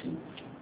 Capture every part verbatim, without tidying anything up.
纪。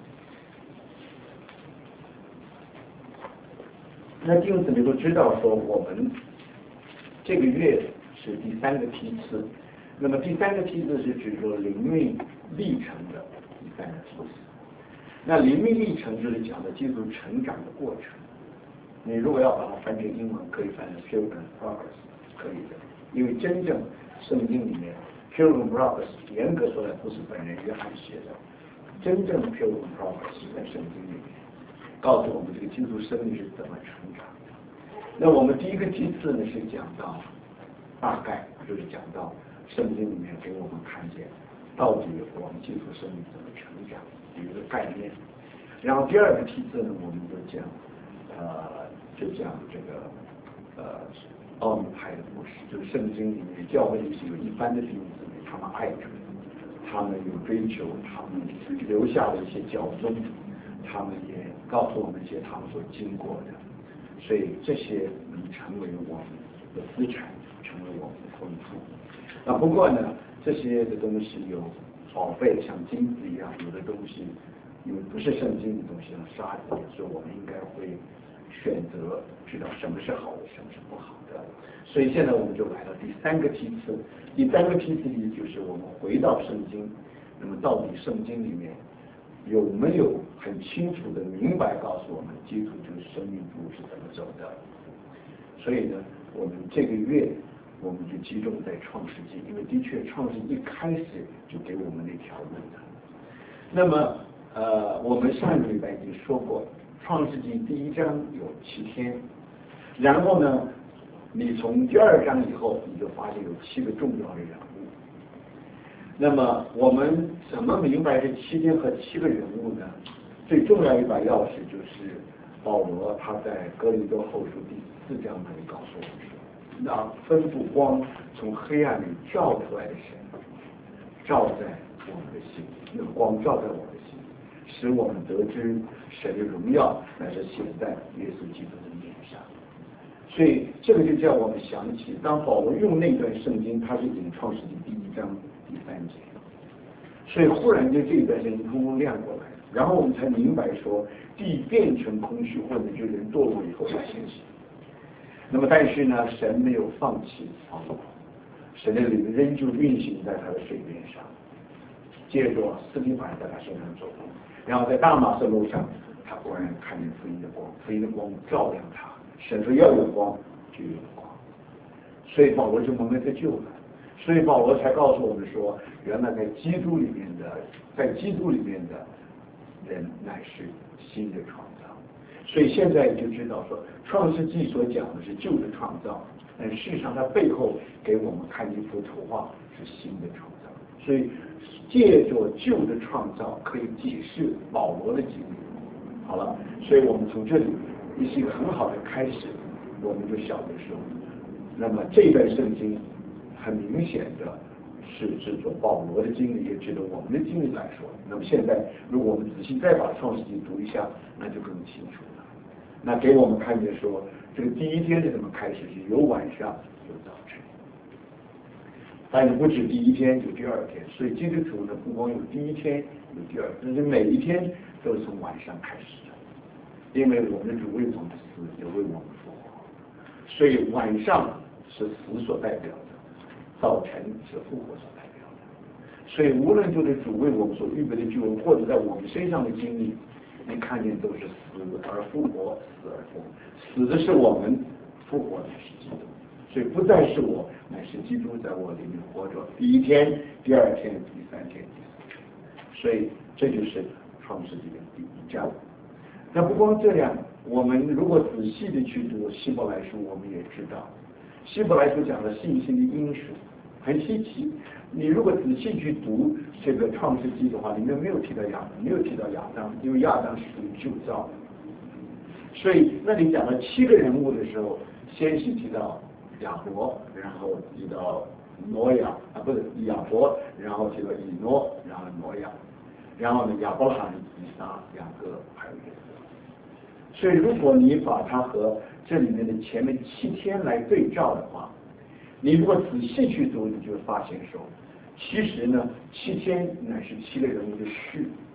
那弟兄姊妹都知道说，我们这个月是第三个批次，那么第三个批次是指说灵命历程的第三个批次。那灵命历程就是讲的基督成长的过程。你如果要把它翻成英文，可以翻成 Pilgrim Progress， 可以的。因为真正圣经里面 Pilgrim Progress 严格说来不是本人约翰写的，真正的 Pilgrim Progress 是在圣经里面告诉我们这个基督生命是怎么成长的。那我们第一个批次呢是讲到大概就是讲到圣经里面给我们看见到底我们基督生命怎么成长有一个概念。然后第二个批次呢，我们就讲呃就讲这个呃奥秘派的故事，就是圣经里面教会里是有一般的弟兄姊妹，他们爱主，他们有追求，他们留下了一些教宗，他们也告诉我们一些他们所经过的，所以这些能成为我们的资产，成为我们的丰富。那不过呢，这些的东西有宝贝，像金子一样，有的东西因为不是圣经的东西，像沙子，所以我们应该会选择知道什么是好的，什么是不好的。所以现在我们就来到第三个批次，第三个批次里就是我们回到圣经，那么到底圣经里面有没有很清楚的明白告诉我们基督这个生命路是怎么走的？所以呢，我们这个月我们就集中在创世纪，因为的确创世纪一开始就给我们那条路的。那么呃，我们上一个礼拜已经说过，创世纪第一章有七天，然后呢，你从第二章以后，你就发现有七个重要的人物。那么我们怎么明白这七天和七个人物呢？最重要一把钥匙就是保罗他在哥林多后书第四章那里告诉我们说，那吩咐光从黑暗里照出来的神，照在我们的心，那个光照在我们的心，使我们得知神的荣耀乃是显在耶稣基督的面上。所以这个就叫我们想起，当保罗用那段圣经，他是引创世纪第一章第三节，所以忽然间这一段圣经通通亮过来，然后我们才明白说，地变成空虚，或者就人堕落以后的情形。那么但是呢，神没有放弃保罗，神的灵仍旧运行在他的水面上。接着斯提凡在他身上走路，然后在大马色路上，他果然看见福音的光，福音的光照亮他。神说要有光，就有光，所以保罗就蒙了个救了。所以保罗才告诉我们说，原来在基督里面的，在基督里面的人乃是新的创造。所以现在就知道说，创世纪所讲的是旧的创造，但事实上它背后给我们看一幅图画是新的创造。所以借着旧的创造可以解释保罗的经历。好了，所以我们从这里也是一个很好的开始，我们就晓得说，那么这段圣经很明显的是指着保罗的经历，也指着我们的经历来说。那么现在如果我们仔细再把创世纪读一下，那就更清楚了。那给我们看见说，这个第一天是怎么开始，是有晚上有早晨，但是不止第一天，有第二天。所以基督徒呢，不光有第一天，有第二天，就是每一天都是从晚上开始的。因为我们的主为我们死，也为我们复活，所以晚上是死所代表的，早晨是复活所代表的。所以无论就是主为我们所预备的救恩，或者在我们身上的经历，你看见都是死而复活，死而复活。死的是我们，复活乃是基督。所以不再是我，乃是基督在我里面活着。第一天、第二天、第三天、第四天。所以这就是创世纪的第一章。那不光这样，我们如果仔细的去读希伯来书，我们也知道，希伯来书讲的信心的因素很稀奇。你如果仔细去读这个创世纪的话，里面没有提到亚当，没有提到亚当，因为亚当是属于旧造的。所以那里讲了七个人物的时候，先是提到亚伯，然后提到挪亚啊，不是亚伯，然后提到以诺，然后挪亚，然后呢亚伯拉罕、以撒、雅各还有约瑟。所以如果你把它和这里面的前面七天来对照的话，你如果仔细去读，你就会发现说，其实呢七天乃是七个人物的序，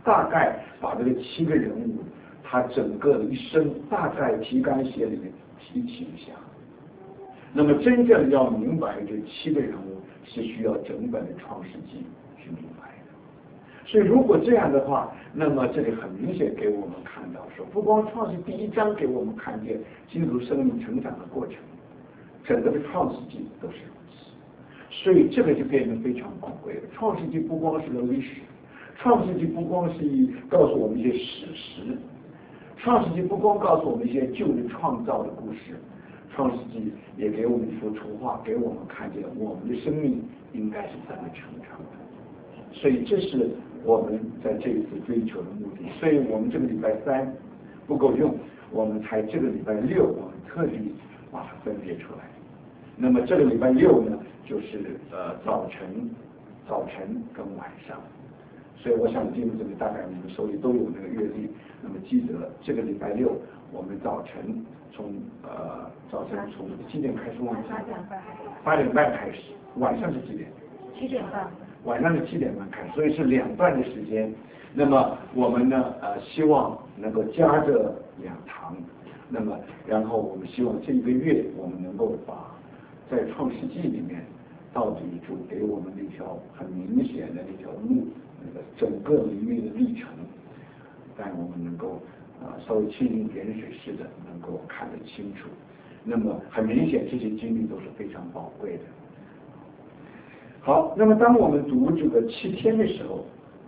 大概把这个七个人物他整个的一生大概提纲挈领的提起一下。那么真正要明白这七个人物，是需要整本的创世纪去明白的。所以如果这样的话，那么这里很明显给我们看到说，不光创世第一章给我们看见基督生命成长的过程，整个的创世纪都是如此。所以这个就变成非常宝贵的。创世纪不光是个历史，创世纪不光是告诉我们一些史实，创世纪不光告诉我们一些旧的创造的故事，创世纪也给我们一幅图画，给我们看见我们的生命应该是怎么成长的。所以这是我们在这一次追求的目的。所以我们这个礼拜三不够用，我们才这个礼拜六我们特地把它分别出来。那么这个礼拜六呢，就是呃早晨、早晨跟晚上。所以我想进入这里，大概你们手里都有那个月历。那么记得这个礼拜六，我们早晨从呃早晨从几点开始忘记？八点半。八点半开始，晚上是几点？ 七点半。 晚上是七点半开始，所以是两段的时间。那么我们呢呃希望能够加这两堂。那么然后我们希望这一个月我们能够把在创世纪里面到底主给我们那条很明显的那条路。那个整个灵命的历程，但我们能够啊、呃、稍微蜻蜓点水似的能够看得清楚。那么很明显，这些经历都是非常宝贵的。好，那么当我们读这个七天的时候，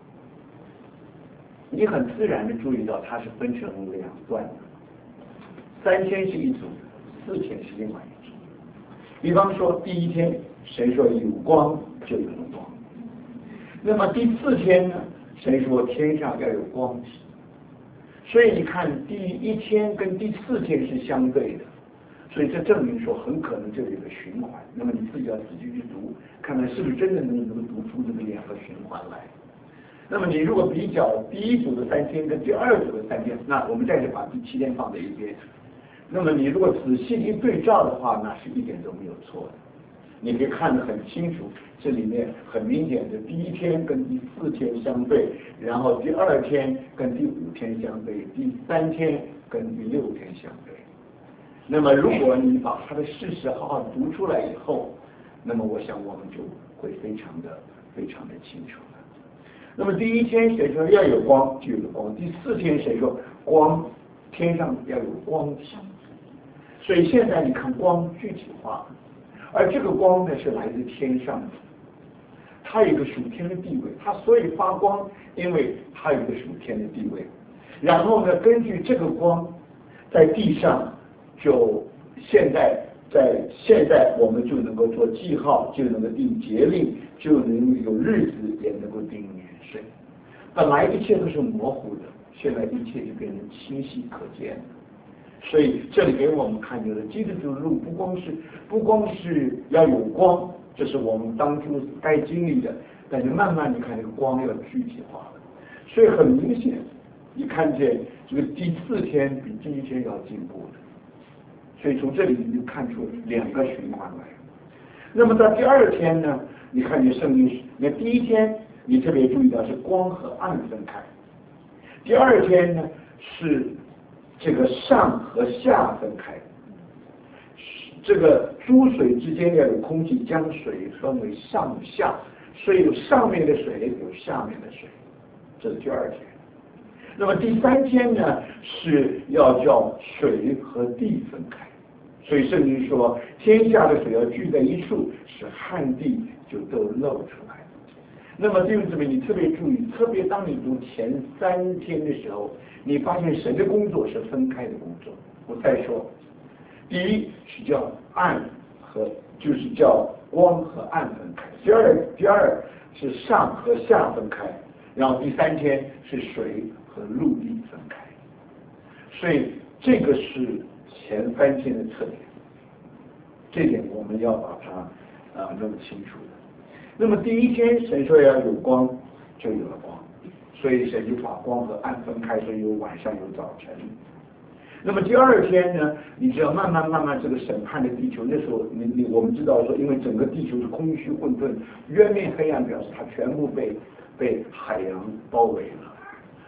你很自然的注意到它是分成两段的，三天是一组，四天是另外一组。比方说第一天，神说有光就有了光。那么第四天呢，神说天上要有光体。所以你看第一天跟第四天是相对的，所以这证明说很可能这有一个循环。那么你自己要仔细去读，看看是不是真的能能读出这个两个循环来。那么你如果比较第一组的三天跟第二组的三天，那我们再把第七天放在一边。那么你如果仔细一对照的话，那是一点都没有错的。你可以看得很清楚，这里面很明显的第一天跟第四天相对，然后第二天跟第五天相对，第三天跟第六天相对。那么如果你把它的事实好好读出来以后，那么我想我们就会非常的非常的清楚了。那么第一天谁说要有光就有光，第四天谁说光天上要有光体。所以现在你看光具体化，而这个光呢是来自天上的，它有一个属天的地位，它所以发光，因为它有一个属天的地位。然后呢，根据这个光，在地上就现在在现在我们就能够做记号，就能够定节令，就能有日子，也能够定年岁。本来一切都是模糊的，现在一切就变成清晰可见了。所以这里给我们看见了基督徒的路，不光是不光是要有光，这是我们当初该经历的，但是慢慢你看这个光要具体化了。所以很明显，你看见这个第四天比第一天要进步的。所以从这里你就看出两个循环来。那么到第二天呢，你看见圣经，那第一天你特别注意到是光和暗分开，第二天呢是这个上和下分开，这个诸水之间要有空气，将水分为上下，所以有上面的水，有下面的水，这是第二天。那么第三天呢，是要叫水和地分开，所以圣经说，天下的水要聚在一处，使旱地就都露出来。那么弟兄姊妹，你特别注意，特别当你读前三天的时候，你发现神的工作是分开的工作。我再说，第一是叫暗和，就是叫光和暗分开；第二，第二是上和下分开；然后第三天是水和陆地分开。所以这个是前三天的特点，这点我们要把它啊弄清楚的。那么第一天神说要有光，就有了光，所以神就把光和暗分开，所以有晚上有早晨。那么第二天呢，你只要慢慢慢慢这个审判的地球，那时候你你我们知道说，因为整个地球是空虚混沌，渊面黑暗，表示它全部被被海洋包围了。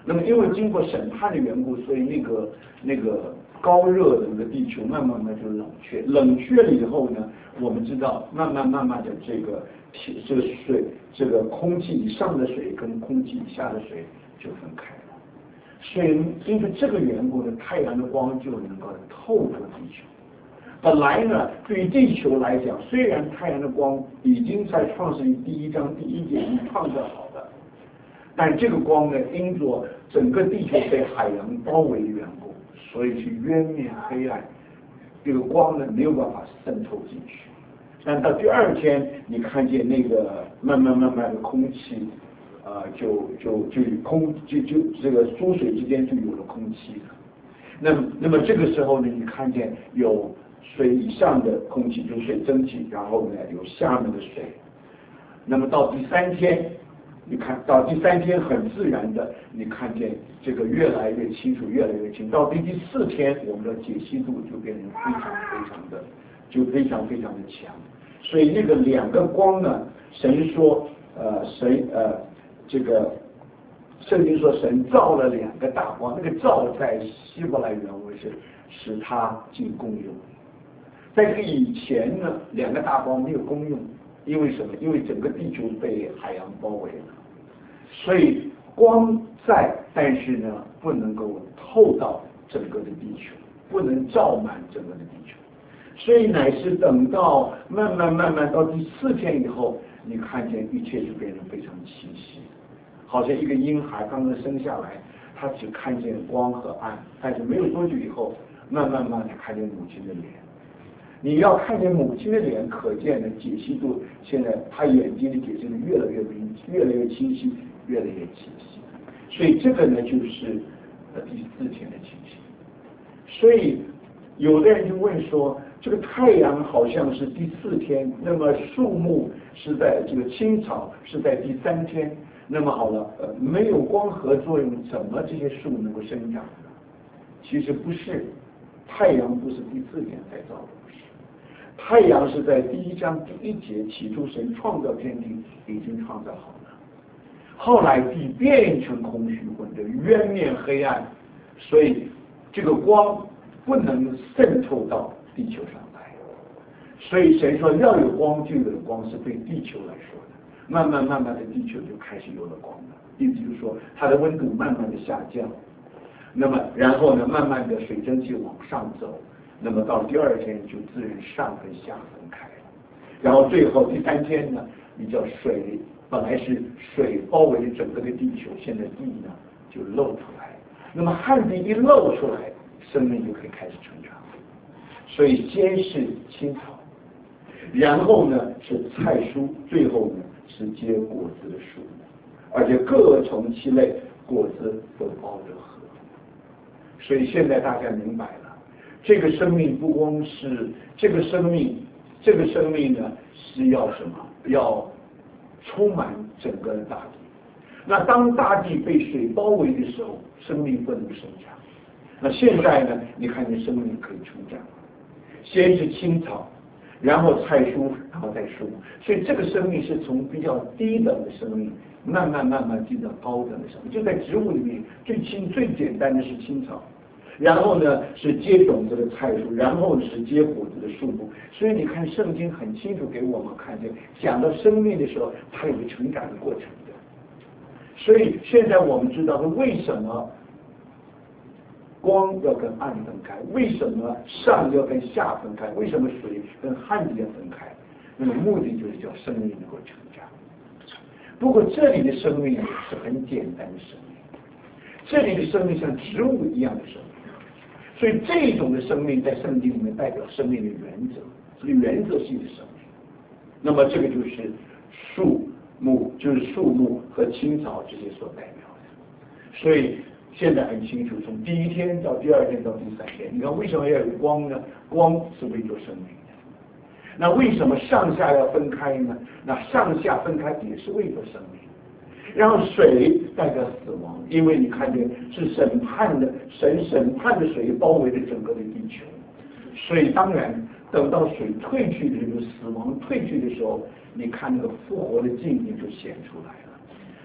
那么因为经过审判的缘故，所以那个那个高热的那个地球慢慢慢就冷却，冷却了以后呢，我们知道慢慢慢慢的这个这个水，这个空气以上的水跟空气以下的水就分开了。所以因为这个缘故呢，太阳的光就能够透过地球。本来呢，对于地球来讲，虽然太阳的光已经在创世纪第一章第一节已经创造好了，但这个光呢，因着整个地球被海洋包围的缘故，所以是渊面黑暗，这个光呢没有办法渗透进去。但到第二天，你看见那个慢慢慢慢的空气，呃，就就就空就就这个珠水之间就有了空气了。那么那么这个时候呢，你看见有水以上的空气就是水蒸气，然后呢有下面的水。那么到第三天，你看到第三天很自然的，你看见这个越来越清楚，越来越清楚。到第第四天，我们的解析度就变成非常非常的，就非常非常的强。所以那个两个光呢，神说，呃，神呃，这个圣经说神造了两个大光，那个造在希伯来原文是使它进功用。在这个以前呢，两个大光没有功用，因为什么？因为整个地球被海洋包围了，所以光在，但是呢，不能够透到整个的地球，不能照满整个的地球。所以乃是等到慢慢慢慢到第四天以后，你看见一切就变得非常清晰，好像一个婴孩刚刚生下来，他只看见光和暗，但是没有多久以后，慢慢慢才看见母亲的脸。你要看见母亲的脸，可见的解析度，现在他眼睛的解析度越来越明，越来越清晰，越来越清晰。所以这个呢，就是呃第四天的情形。所以有的人就问说，这个太阳好像是第四天，那么树木是在这个青草是在第三天，那么好了，呃，没有光合作用，怎么这些树能够生长呢？其实不是，太阳不是第四天才造的。太阳是在第一章第一节起初神创造天地已经创造好了，后来地变成空虚混沌，渊面黑暗，所以这个光不能渗透到地球上来，所以神说要有光就有光，是对地球来说的。慢慢慢慢的地球就开始有了光了，意思就是说它的温度慢慢的下降，那么然后呢慢慢的水蒸气往上走，那么到第二天就自然上跟下分开了，然后最后第三天呢，你叫水本来是水包围整个的地球，现在地呢就露出来，那么旱地一露出来，生命就可以开始成长。所以先是青草，然后呢是菜蔬，最后呢是结果子的树木，而且各从其类，果子都包着核。所以现在大家明白了。这个生命不光是这个生命，这个生命呢是要什么？要充满整个大地。那当大地被水包围的时候，生命不能生长。那现在呢，你看见生命可以成长，先是青草，然后菜蔬，然后再树木。所以这个生命是从比较低等的生命，慢慢慢慢进到高等的生命。就在植物里面，最轻最简单的是青草。然后呢是结种子的菜蔬，然后是结果子的树木。所以你看圣经很清楚给我们看见，讲到生命的时候，它有个成长的过程的。所以现在我们知道为什么光要跟暗分开，为什么上要跟下分开，为什么水跟旱地要分开，那么目的就是叫生命能够成长。不过这里的生命是很简单的生命，这里的生命像植物一样的生命。所以这种的生命在圣经里面代表生命的原则，是原则性的生命。那么这个就是树木，就是树木和青草这些所代表的。所以现在很清楚，从第一天到第二天到第三天，你看为什么要有光呢？光是为做生命的。那为什么上下要分开呢？那上下分开也是为做生命。然后水代表死亡，因为你看见是审判的，神审判的水包围了整个的地球，所以当然等到水退去的时候，死亡退去的时候，你看那个复活的境界就显出来了。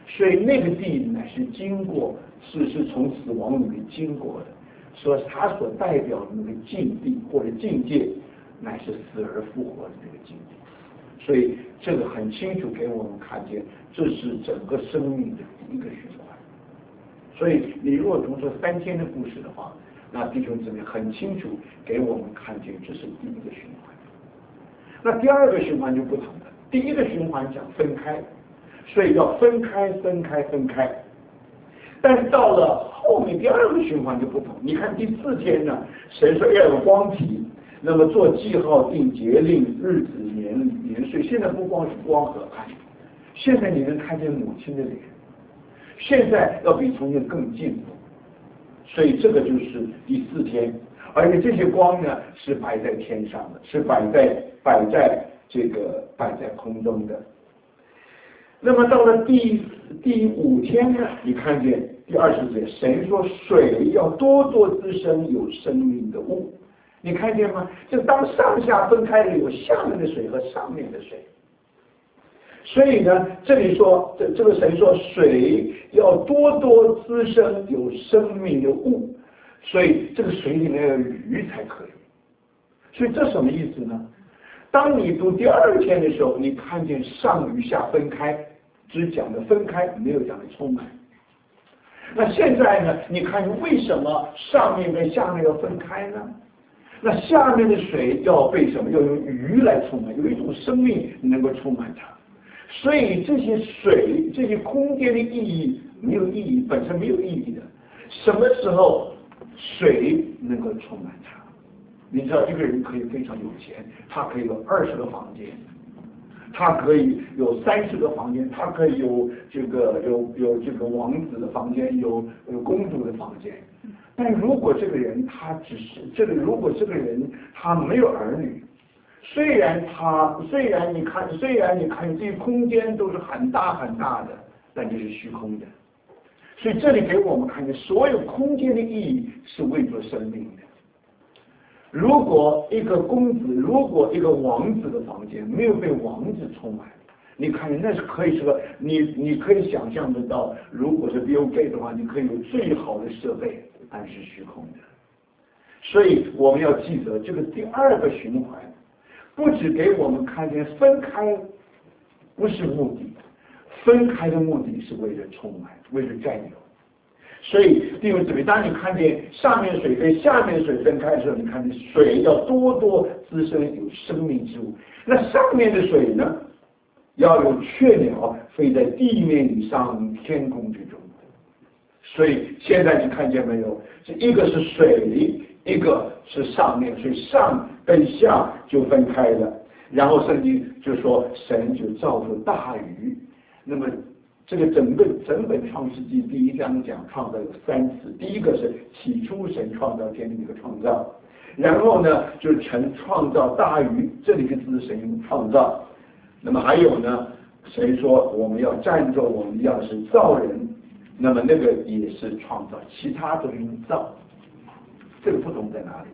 所以那个地乃是经过，是是从死亡里面经过的，所以它所代表的那个境地或者境界，乃是死而复活的那个境地。所以这个很清楚给我们看见，这是整个生命的一个循环。所以你如果读这三天的故事的话，那弟兄姊妹很清楚给我们看见这是第一个循环。那第二个循环就不同了，第一个循环讲分开，所以要分开分开分开。但是到了后面第二个循环就不同，你看第四天呢，神说要有光体，那么做记号、定节令、日子、年年岁。现在不光是光和暗，现在你能看见母亲的脸，现在要比从前更进步。所以这个就是第四天，而且这些光呢是摆在天上的，是摆在摆在这个摆在空中的。那么到了第第五天呢，你看见第二十节，神说水要多多滋生有生命的物，你看见吗？就当上下分开了，有下面的水和上面的水。所以呢，这里说这这个神说水要多多滋生有生命的物，所以这个水里面有鱼才可以。所以这什么意思呢？当你读第二天的时候，你看见上与下分开，只讲的分开，没有讲的充满。那现在呢，你看为什么上面跟下面要分开呢？那下面的水要被什么？要用鱼来充满，有一种生命能够充满它。所以这些水，这些空间的意义没有意义，本身没有意义的。什么时候水能够充满它？你知道，一个人可以非常有钱，他可以有二十个房间，他可以有三十个房间，他可以有这个有有这个王子的房间，有有公主的房间。但如果这个人他只是这个，如果这个人他没有儿女，虽然他虽然你看虽然你看这些空间都是很大很大的，但这是虚空的。所以这里给我们看见，所有空间的意义是为着生命的。如果一个公子，如果一个王子的房间没有被王子充满，你看那是可以说，你你可以想象得到，如果是 Bill Gates 的话，你可以有最好的设备，但是虚空的。所以我们要记得这个第二个循环，不只给我们看见分开不是目的，分开的目的是为了充满，为了占有。所以弟兄姊妹，当你看见上面水跟下面水分开的时候，你看见水要多多滋生有生命之物。那上面的水呢，要有雀鸟飞在地面以上天空之中。所以现在你看见没有？这一个是水，一个是上面，所以上跟下就分开了。然后圣经就说神就造出大鱼。那么这个整个整本创世纪第一章讲创造有三次，第一个是起初神创造天地的一个创造，然后呢就是神创造大鱼，这里的字是神用创造。那么还有呢，神说我们要站着我们要是造人，那么那个也是创造，其他都是用造。这个不同在哪里？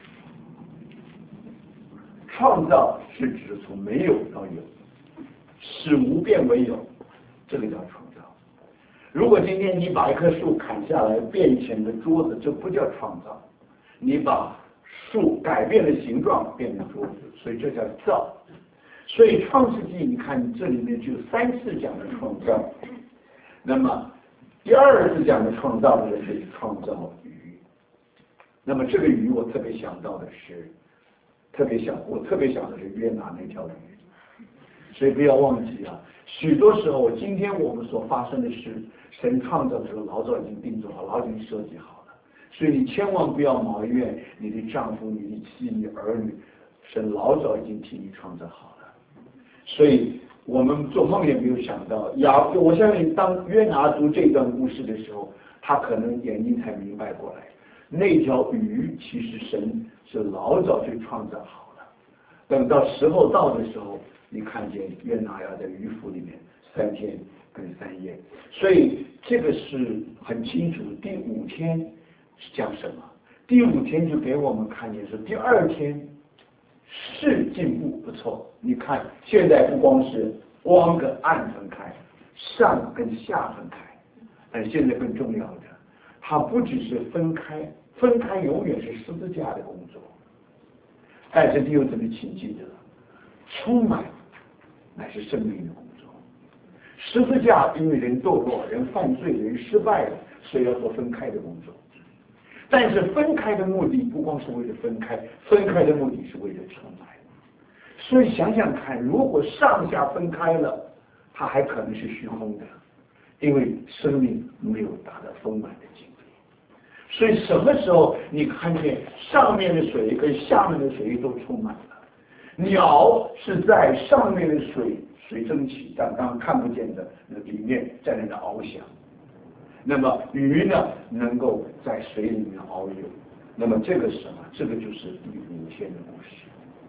创造是指从没有到有，使无变为有，这个叫创造。如果今天你把一棵树砍下来变成个桌子，这不叫创造，你把树改变了形状变成桌子，所以这叫造。所以创世纪你看这里面就三次讲的创造，那么第二次讲的创造的是创造鱼。那么这个鱼我特别想到的是，特别想我特别想的是约拿那条鱼。所以不要忘记啊，许多时候今天我们所发生的事，神创造的时候老早已经定做好，老早已经设计好了。所以你千万不要埋怨你的丈夫、你的妻、你儿女，神老早已经替你创造好了。所以我们做梦也没有想到，亚我相信当约拿读这段故事的时候，他可能眼睛才明白过来，那条鱼其实神是老早就创造好了。等到时候到的时候，你看见约拿要在鱼腹里面三天跟三夜，所以这个是很清楚。第五天是讲什么？第五天就给我们看见是第二天是进步不错。你看现在不光是光跟暗分开， 上跟下分开，而现在更重要的，它不只是分开，分开永远是十字架的工作。但是弟兄姊妹请记得，充满乃是生命的工作。十字架因为人堕落、人犯罪、人失败了，所以要做分开的工作。但是分开的目的不光是为了分开，分开的目的是为了充满。所以想想看，如果上下分开了，它还可能是虚空的，因为生命没有达到丰满的境界。所以什么时候你看见上面的水跟下面的水都充满了？鸟是在上面的水水蒸气，刚刚看不见的那里面在那里翱翔。那么鱼呢，能够在水里面遨游。那么这个是什么？这个就是第五天的故事。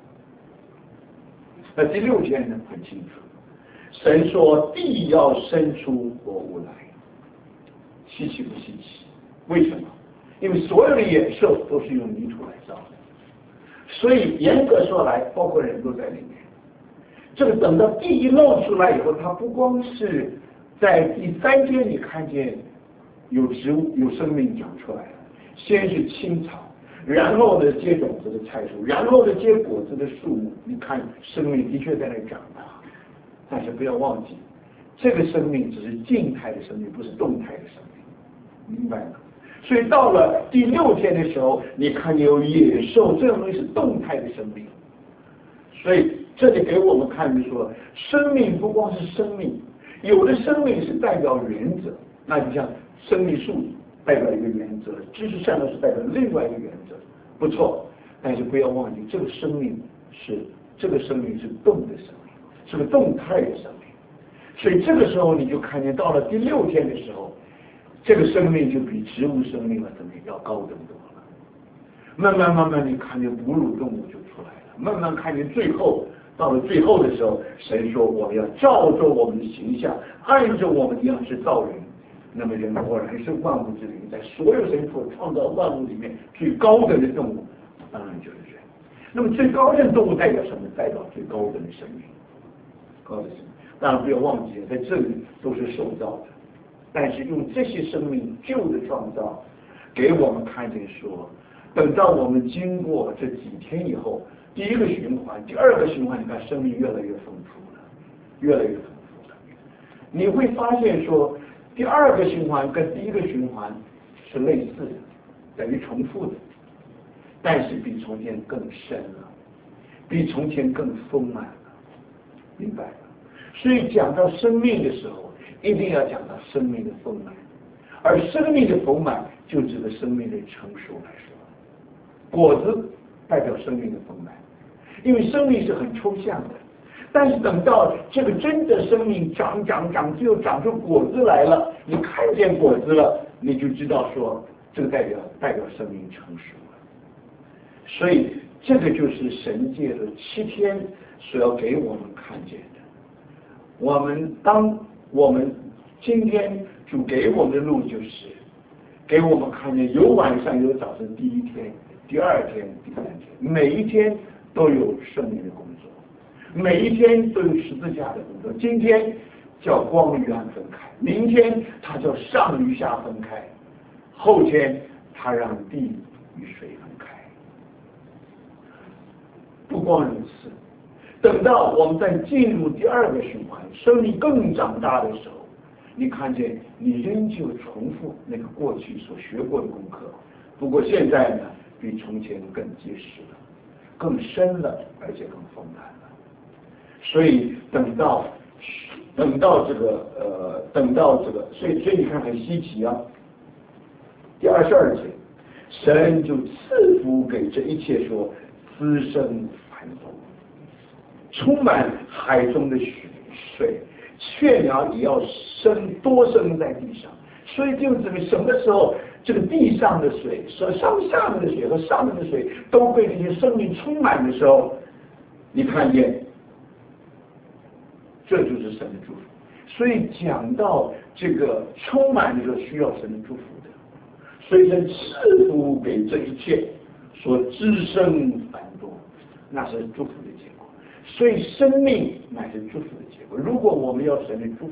那第六天呢，很清楚，神说地要生出活物来，稀奇不稀奇？为什么？因为所有的野兽都是用泥土来造的，所以严格说来，包括人都在里面。这个等到地一露出来以后，它不光是在第三天你看见有植物有生命长出来了，先是青草，然后呢结种子的菜树，然后呢结果子的树木，你看生命的确在那长大。但是不要忘记，这个生命只是静态的生命，不是动态的生命，明白吗？所以到了第六天的时候，你看有野兽，这种东西是动态的生命。所以这里给我们看的说，生命不光是生命，有的生命是代表原则，那就像生命树代表一个原则，知识善良是代表另外一个原则，不错。但是不要忘记，这个生命是这个生命是动的生命，是个动态的生命。所以这个时候你就看见，到了第六天的时候，这个生命就比植物生命啊怎么要高更多了。慢慢慢慢，你看见哺乳动物就出来了，慢慢看见最后，到了最后的时候，神说我们要照着我们的形象，按着我们的样式造人。那么人果然是万物之灵，在所有神所创造万物里面最高等的动物，当然就是人。那么最高等动物代表什么？代表最高等的生命，高等的生命。当然不要忘记，在这里都是受造的，但是用这些生命旧的创造，给我们看见说，等到我们经过这几天以后，第一个循环，第二个循环，你看生命越来越丰富了，越来越丰富了。你会发现说，第二个循环跟第一个循环是类似的，等于重复的，但是比从前更深了，比从前更丰满了，明白吗？所以讲到生命的时候，一定要讲到生命的丰满，而生命的丰满就指的生命的成熟来说，果子代表生命的丰满，因为生命是很抽象的，但是等到这个真的生命长长长，就长出果子来了，你看见果子了，你就知道说这个代表代表生命成熟了。所以这个就是神界的七天所要给我们看见的。我们当我们今天主给我们的路就是给我们看见有晚上有早晨，第一天、第二天、第三天，每一天都有生命的工作，每一天都有十字架的工作。今天叫光与暗分开，明天它叫上与下分开，后天它让地与水分开。不光如此，等到我们再进入第二个循环，生命更长大的时候，你看见你仍旧重复那个过去所学过的功课，不过现在呢，比从前更结实了，更深了，而且更丰满了。所以等到等到这个呃，等到这个，所以所以你看很稀奇啊。第二十二节，神就赐福给这一切说滋生繁多，充满海中的水，雀鸟也要生多生在地上。所以就指什么时候这个地上的水，上下面的水和上面的水都被这些生命充满的时候，你看见，这就是神的祝福。所以讲到这个充满的时候，需要神的祝福的。所以神赐福给这一切，所滋生繁多，那是祝福的结果。所以生命乃是祝福的结果。如果我们要神的祝福，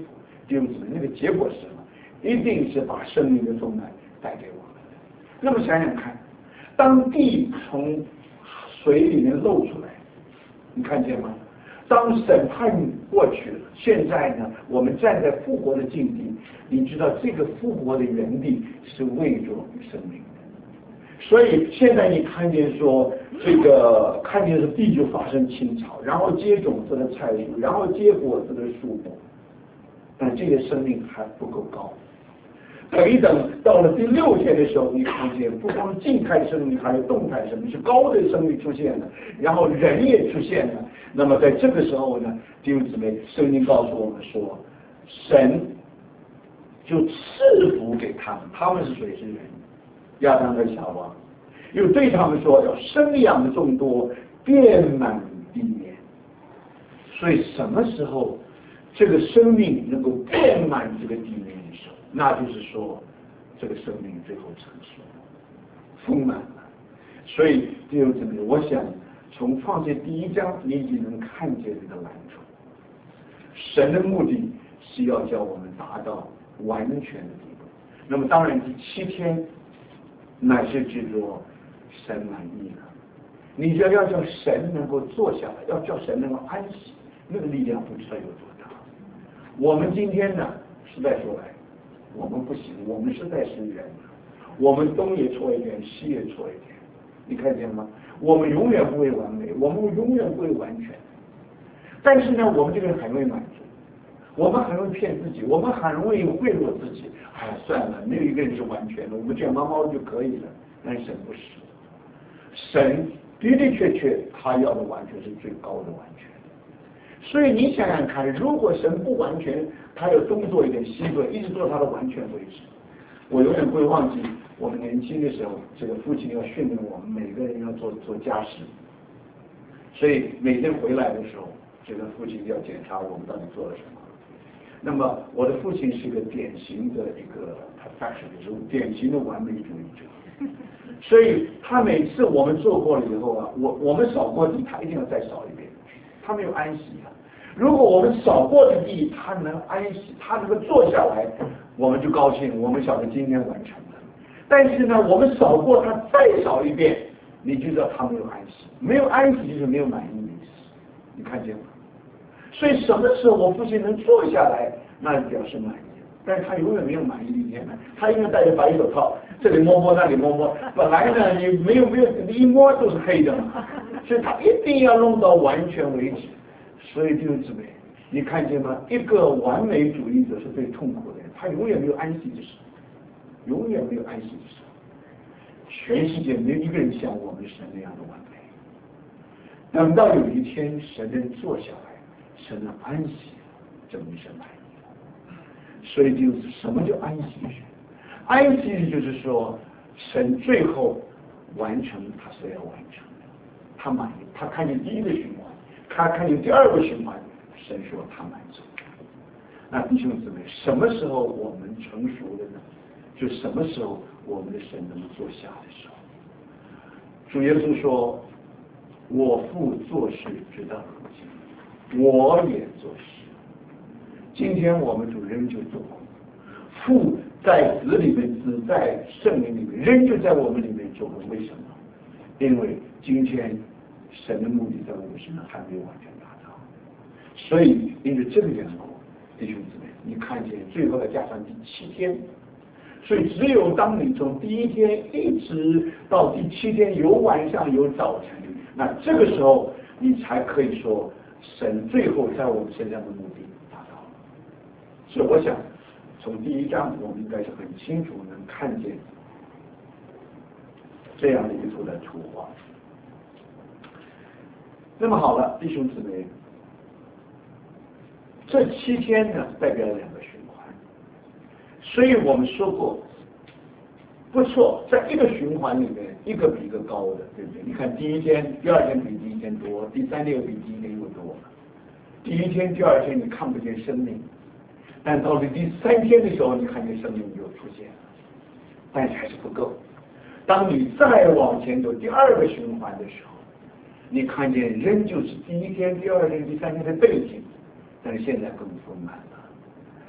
弟兄姊妹，那个结果是什么？一定是把生命的重担带给我们的。那么想想看，当地从水里面露出来，你看见吗？当审判过去了，现在呢，我们站在复活的境地，你知道这个复活的原地是为着生命的。所以现在你看见说，这个看见是地就发生青草，然后结种子的菜树，然后结果子的树木，但这个生命还不够高。等一等，到了第六天的时候，你看见不光静态生命，还有动态生命，是高的生命出现了，然后人也出现了。那么在这个时候呢，弟兄姊妹，圣经告诉我们说，神就赐福给他们，他们是谁？是人，亚当和夏娃，又对他们说要生养众多，遍满地面。所以什么时候这个生命能够遍满这个地面的时候，那就是说这个生命最后成熟丰满了。所以弟兄姊妹，我想从创世第一章你已经能看见这个蓝图，神的目的是要叫我们达到完全的地步。那么当然第七天乃是指着神满意了，你就要叫神能够坐下来，要叫神能够安息，那个力量不知道有多大。我们今天呢，实在说来，我们不行，我们实在是人，我们东也错一点，西也错一点，你看见吗？我们永远不会完美，我们永远不会完全。但是呢，我们这个人很容易满足，我们很容易骗自己，我们很容易贿赂自己。哎，算了，没有一个人是完全的，我们这样猫猫就可以了。但神不是，神的的确确他要的完全是最高的完全。所以你想想看，如果神不完全，他要东做一点西做，一直做他的完全为止。我永远不会忘记我们年轻的时候，这个父亲要训练我们每个人要做做家事，所以每天回来的时候，这个父亲要检查我们到底做了什么。那么我的父亲是一个典型的一个 perfectionist， 典型的完美主义者，所以他每次我们做过了以后啊，我我们扫过地，他一定要再扫一遍，他没有安息啊。如果我们扫过的地，他能安息，他能够坐下来，我们就高兴，我们晓得今天完成了。但是呢，我们扫过他再扫一遍，你就知道他没有安息，没有安息就是没有满意的意思，你看见吗？所以什么时候我父亲能坐下来，那表示满意。但是他永远没有满意的一天呢，他应该戴着白手套，这里摸摸那里摸摸，本来呢你没有没有你一摸都是黑的嘛，所以他一定要弄到完全为止。所以弟兄姊妹，你看见吗？一个完美主义者是最痛苦的人，他永远没有安息的时候，永远没有安息的时候。全世界没有一个人像我们神那样的完美。等到有一天神能坐下来，神能安息，证明神满意了。所以就是什么叫安息日？安息日就是说，神最后完成他所要完成的，他满意，他看见第一个循环。他看见第二个循环，神说他满足。那弟兄姊妹，什么时候我们成熟了呢？就什么时候我们的神能坐下的时候。主耶稣说：“我父做事直到如今，我也做事。”今天我们主仍旧做工，父在子里面，子在圣灵里面，仍旧在我们里面做工。为什么？因为今天神的目的在我们身上还没有完全达到，所以因为这个缘故，弟兄姊妹，你看见最后再加上第七天，所以只有当你从第一天一直到第七天有晚上有早晨，那这个时候你才可以说神最后在我们身上的目的达到了。所以我想从第一章我们应该是很清楚能看见这样的一幅的图画。那么好了，弟兄姊妹，这七天呢代表两个循环，所以我们说过，不错，在一个循环里面，一个比一个高的，对不对？你看第一天、第二天比第一天多，第三天又比第一天又多。第一天、第二天你看不见生命，但到了第三天的时候，你看见生命又出现了，但是还是不够。当你再往前走第二个循环的时候，你看见仍旧是第一天、第二天、第三天的背景，但是现在更丰满了。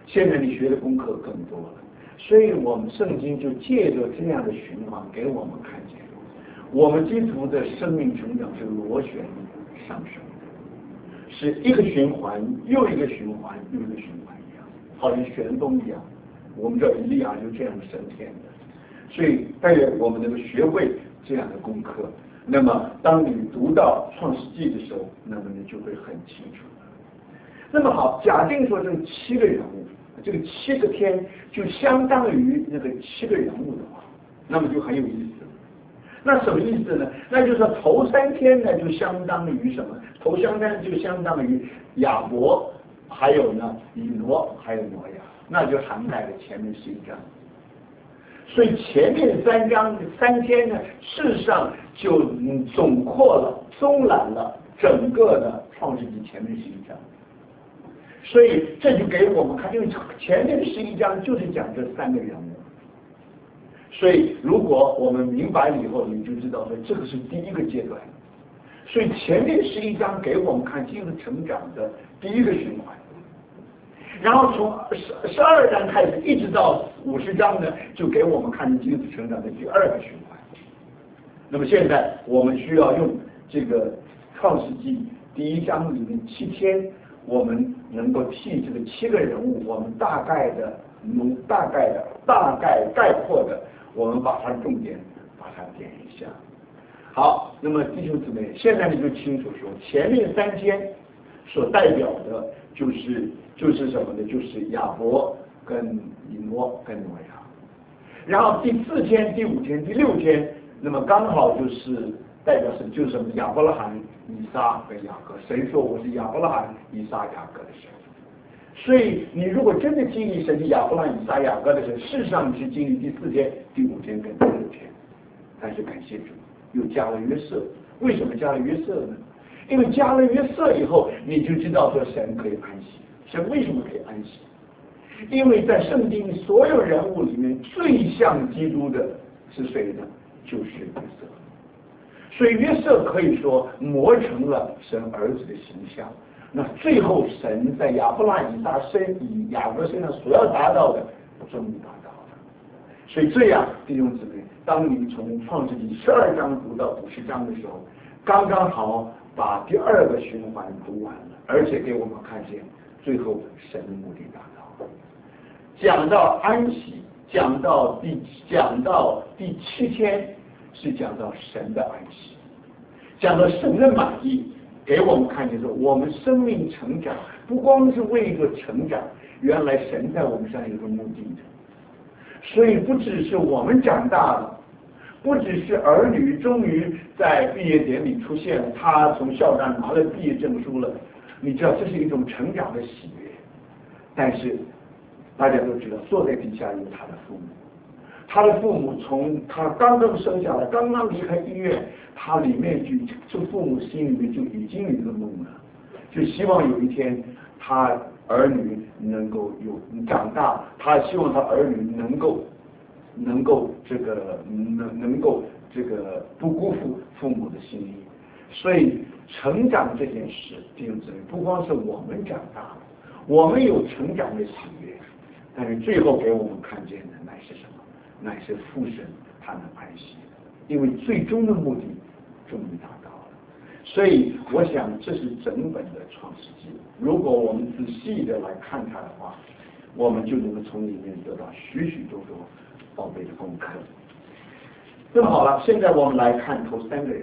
现在你学的功课更多了，所以我们圣经就借着这样的循环给我们看见，我们基督徒的生命成长是螺旋上升的，是一个循环又一个循环又一个循环一样，好像旋风一样。我们这以利亚就这样升天的，所以但愿我们能够学会这样的功课。那么当你读到创世纪的时候，那么你就会很清楚。那么好，假定说这七个人物，这个七个天就相当于那个七个人物的话，那么就很有意思。那什么意思呢？那就是说头三天呢就相当于什么？头三天就相当于亚伯，还有呢以挪，还有挪亚，那就涵盖了前面十一章。所以前面三章三天呢，事实上就总括了、综揽了整个的创世纪前面十一章。所以这就给我们看，因为前面十一章就是讲这三个人物。所以如果我们明白了以后，你就知道说这个是第一个阶段。所以前面十一章给我们看基督成长的第一个循环。然后从十十二章开始，一直到五十章呢，就给我们看基督成长的第二个循环。那么现在我们需要用这个创世纪第一章里面七天，我们能够替这个七个人物，我们大概的、大概的、大概概括的，我们把它重点把它点一下。好，那么弟兄姊妹，现在你就清楚说，前面三天所代表的就是就是什么呢？就是亚伯跟以诺跟挪亚。然后第四天、第五天、第六天，那么刚好就是代表是就是什么？亚伯拉罕、以撒跟雅各。谁说我是亚伯拉罕、以撒、雅各的神？所以你如果真的经历神是亚伯拉罕、以撒、雅各的神，事实上你是经历第四天、第五天跟第六天。但是感谢主，又加了约瑟。为什么加了约瑟呢？因为加了约瑟以后，你就知道说神可以安息。神为什么可以安息？因为在圣经所有人物里面，最像基督的是谁呢？就是约瑟。所以约瑟可以说磨成了神儿子的形象。那最后神在亚伯拉罕、以撒身以雅各身上所要达到的，终于达到了。所以这样，弟兄姊妹，当你从创世纪十二章读到五十章的时候，刚刚好把第二个循环读完了，而且给我们看见最后神的目的达到了。讲到安息，讲到第讲到第七天是讲到神的安息，讲到神的满意，给我们看见说我们生命成长不光是为一个成长，原来神在我们上有个目的的。所以不只是我们长大了，不只是儿女终于在毕业典礼出现了，他从校长拿了毕业证书了，你知道这是一种成长的喜悦。但是大家都知道，坐在底下有他的父母，他的父母从他刚刚生下来，刚刚离开医院，他里面就就父母心里面就已经有一个梦了，就希望有一天他儿女能够有长大，他希望他儿女能够能够这个能能够这个不辜负父母的心意。所以成长这件事，弟兄姊妹，不光是我们长大了，我们有成长的喜悦，但是最后给我们看见的乃是什么？乃是父神他能安息，因为最终的目的终于达到了。所以我想这是整本的创世纪，如果我们仔细的来看它的话，我们就能够从里面得到许许多多宝贝的功课。那么好了，现在我们来看头三个人。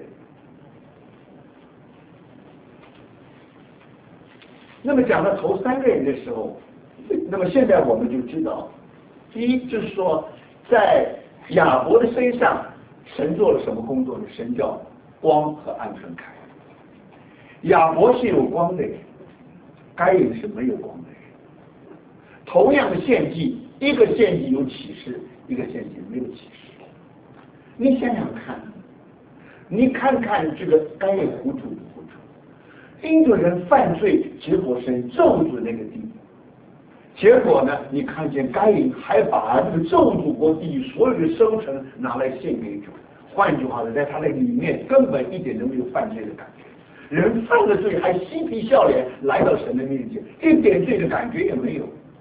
那么讲到头三个人的时候，那么现在我们就知道，第一就是说，在亚伯的身上，神做了什么工作呢？神叫光和暗分开。亚伯是有光的人，该隐是没有光的人。同样的献祭，一个献祭有启示，一个献祭没有启示。你想想看，你看看这个该隐糊涂不糊涂？因着人犯罪，结果神咒诅那个地步。结果呢，你看见该隐还把这个咒诅国地所有的收成拿来献给主。换句话说，在他的里面根本一点都没有犯罪的感觉。人犯了罪还嬉皮笑脸来到神的面前，一点罪的感觉也没有。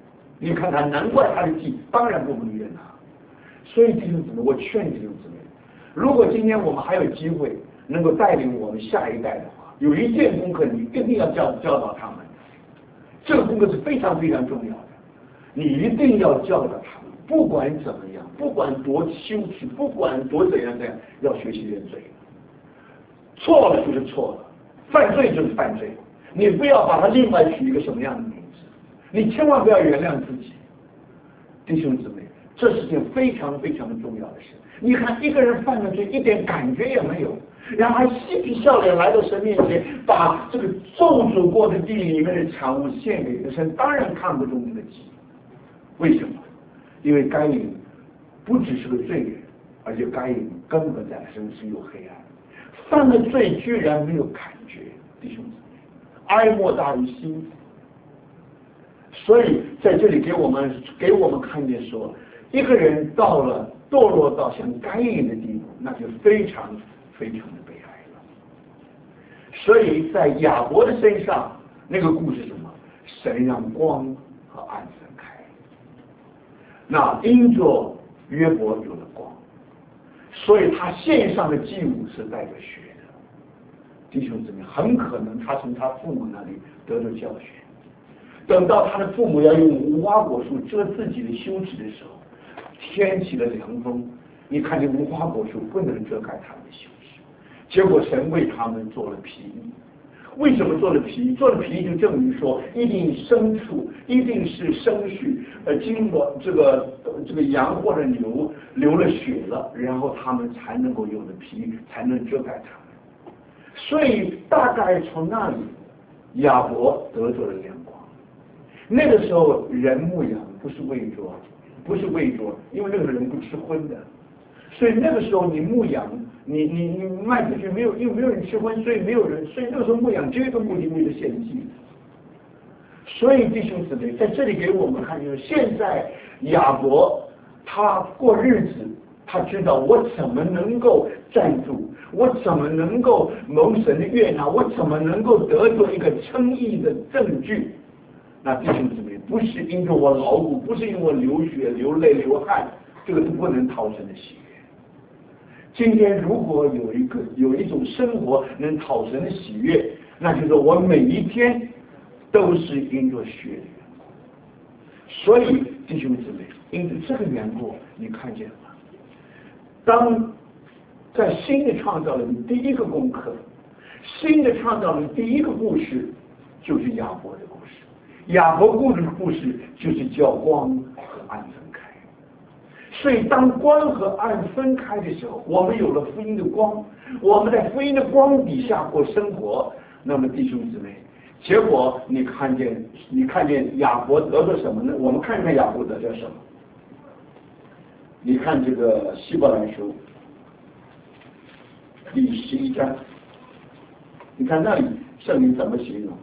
你看他，难怪他的祭当然不能悦纳。所以弟兄姊妹，我劝弟兄姊妹，如果今天我们还有机会能够带领我们下一代的话，有一件功课你一定要教教导他们，这个功课是非常非常重要的，你一定要教导他们，不管怎么样，不管多羞耻，不管多怎样怎样，要学习认罪。错了就是错了，犯罪就是犯罪，你不要把它另外取一个什么样的名字，你千万不要原谅自己，弟兄姊妹，这是件非常非常重要的事。你看一个人犯了罪，一点感觉也没有，然后还嬉皮笑脸来到神面前，把这个咒诅过的地里面的产物献给神，当然看不中这个祭。为什么？因为该隐不只是个罪人，而且该隐根本在身是有黑暗，犯了罪居然没有感觉，弟兄姊妹，哀莫大于心死。所以在这里给我们给我们看见说，一个人到了堕落到像该隐的地步，那就非常非常的悲哀了。所以在亚伯的身上，那个故事是什么？神让光和暗分开。那因着约伯有了光，所以他献上的祭物是带着血的。弟兄姊妹，很可能他从他父母那里得到教训。等到他的父母要用无花果树遮自己的羞耻的时候，天起了凉风，你看见无花果树不能遮盖他们的羞耻，结果神为他们做了皮衣。为什么做了皮衣？做了皮衣就证明说，一定牲畜，一定是牲畜，呃，经过这个这个羊或者牛流了血了，然后他们才能够有了皮衣，才能遮盖他们。所以大概从那里，亚伯得着了亮光。那个时候人牧羊不是为着，不是为着，因为那个人不吃荤的，所以那个时候你牧羊，你你你卖出去没有，因为没有人吃荤，所以没有人，所以那个时候牧羊只有一个目的，为了献祭。所以弟兄姊妹，在这里给我们看，就是现在亚伯他过日子，他知道我怎么能够站住，我怎么能够蒙神的悦纳，我怎么能够得到一个称义的证据。那弟兄姊妹，不是因着我劳苦，不是因为我流血流泪流汗，这个是不能讨神的喜悦。今天如果有一个有一种生活能讨神的喜悦，那就是我每一天都是因着血的缘故。所以弟兄姊妹，因着这个缘故，你看见了吗？当在新的创造里第一个功课，新的创造里第一个故事就是亚伯的故事。亚伯故事的故事就是叫光和暗分开。所以当光和暗分开的时候，我们有了福音的光，我们在福音的光底下过生活。那么弟兄姊妹，结果你看见你看见亚伯得到什么呢？我们看看亚伯得到什么。你看这个希伯来书第十一章，你看那里圣灵怎么形容？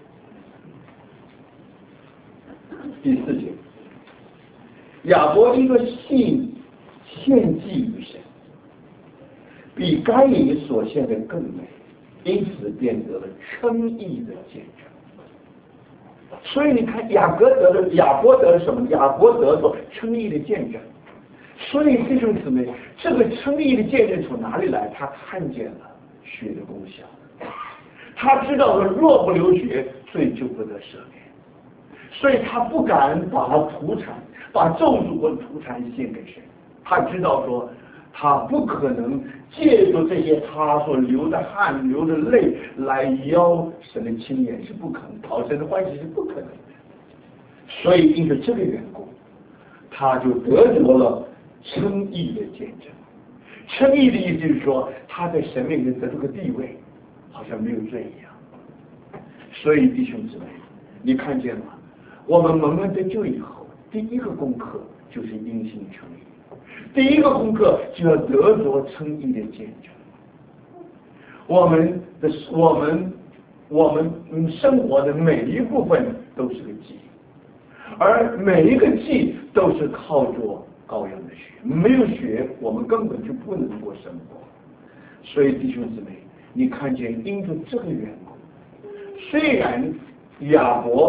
第四节，亚伯因为信献祭于神，比该隐所献的更美，因此便得了称义的见证。所以你看雅各得了亚伯得了什么？亚伯得了称义的见证。所以弟兄姊妹，这个称义的见证从哪里来？他看见了血的功效，他知道了若不流血，罪就不得赦免。所以他不敢把土产，把咒诅和土产献给神。他知道说，他不可能借助这些他所流的汗、流的泪来邀神的亲眼，是不可能，讨神的欢喜是不可能的。所以因为这个缘故，他就得着了称义的见证。称义的意思就是说，他在神面前得这个地位，好像没有罪一样。所以弟兄姊妹，你看见吗？我们蒙恩得救以后，第一个功课就是因信称义，第一个功课就要得着称义的见证。我们的我们我们生活的每一部分都是个祭，而每一个祭都是靠着羔羊的血，没有血我们根本就不能过生活。所以弟兄姊妹，你看见因着这个缘故，虽然亚伯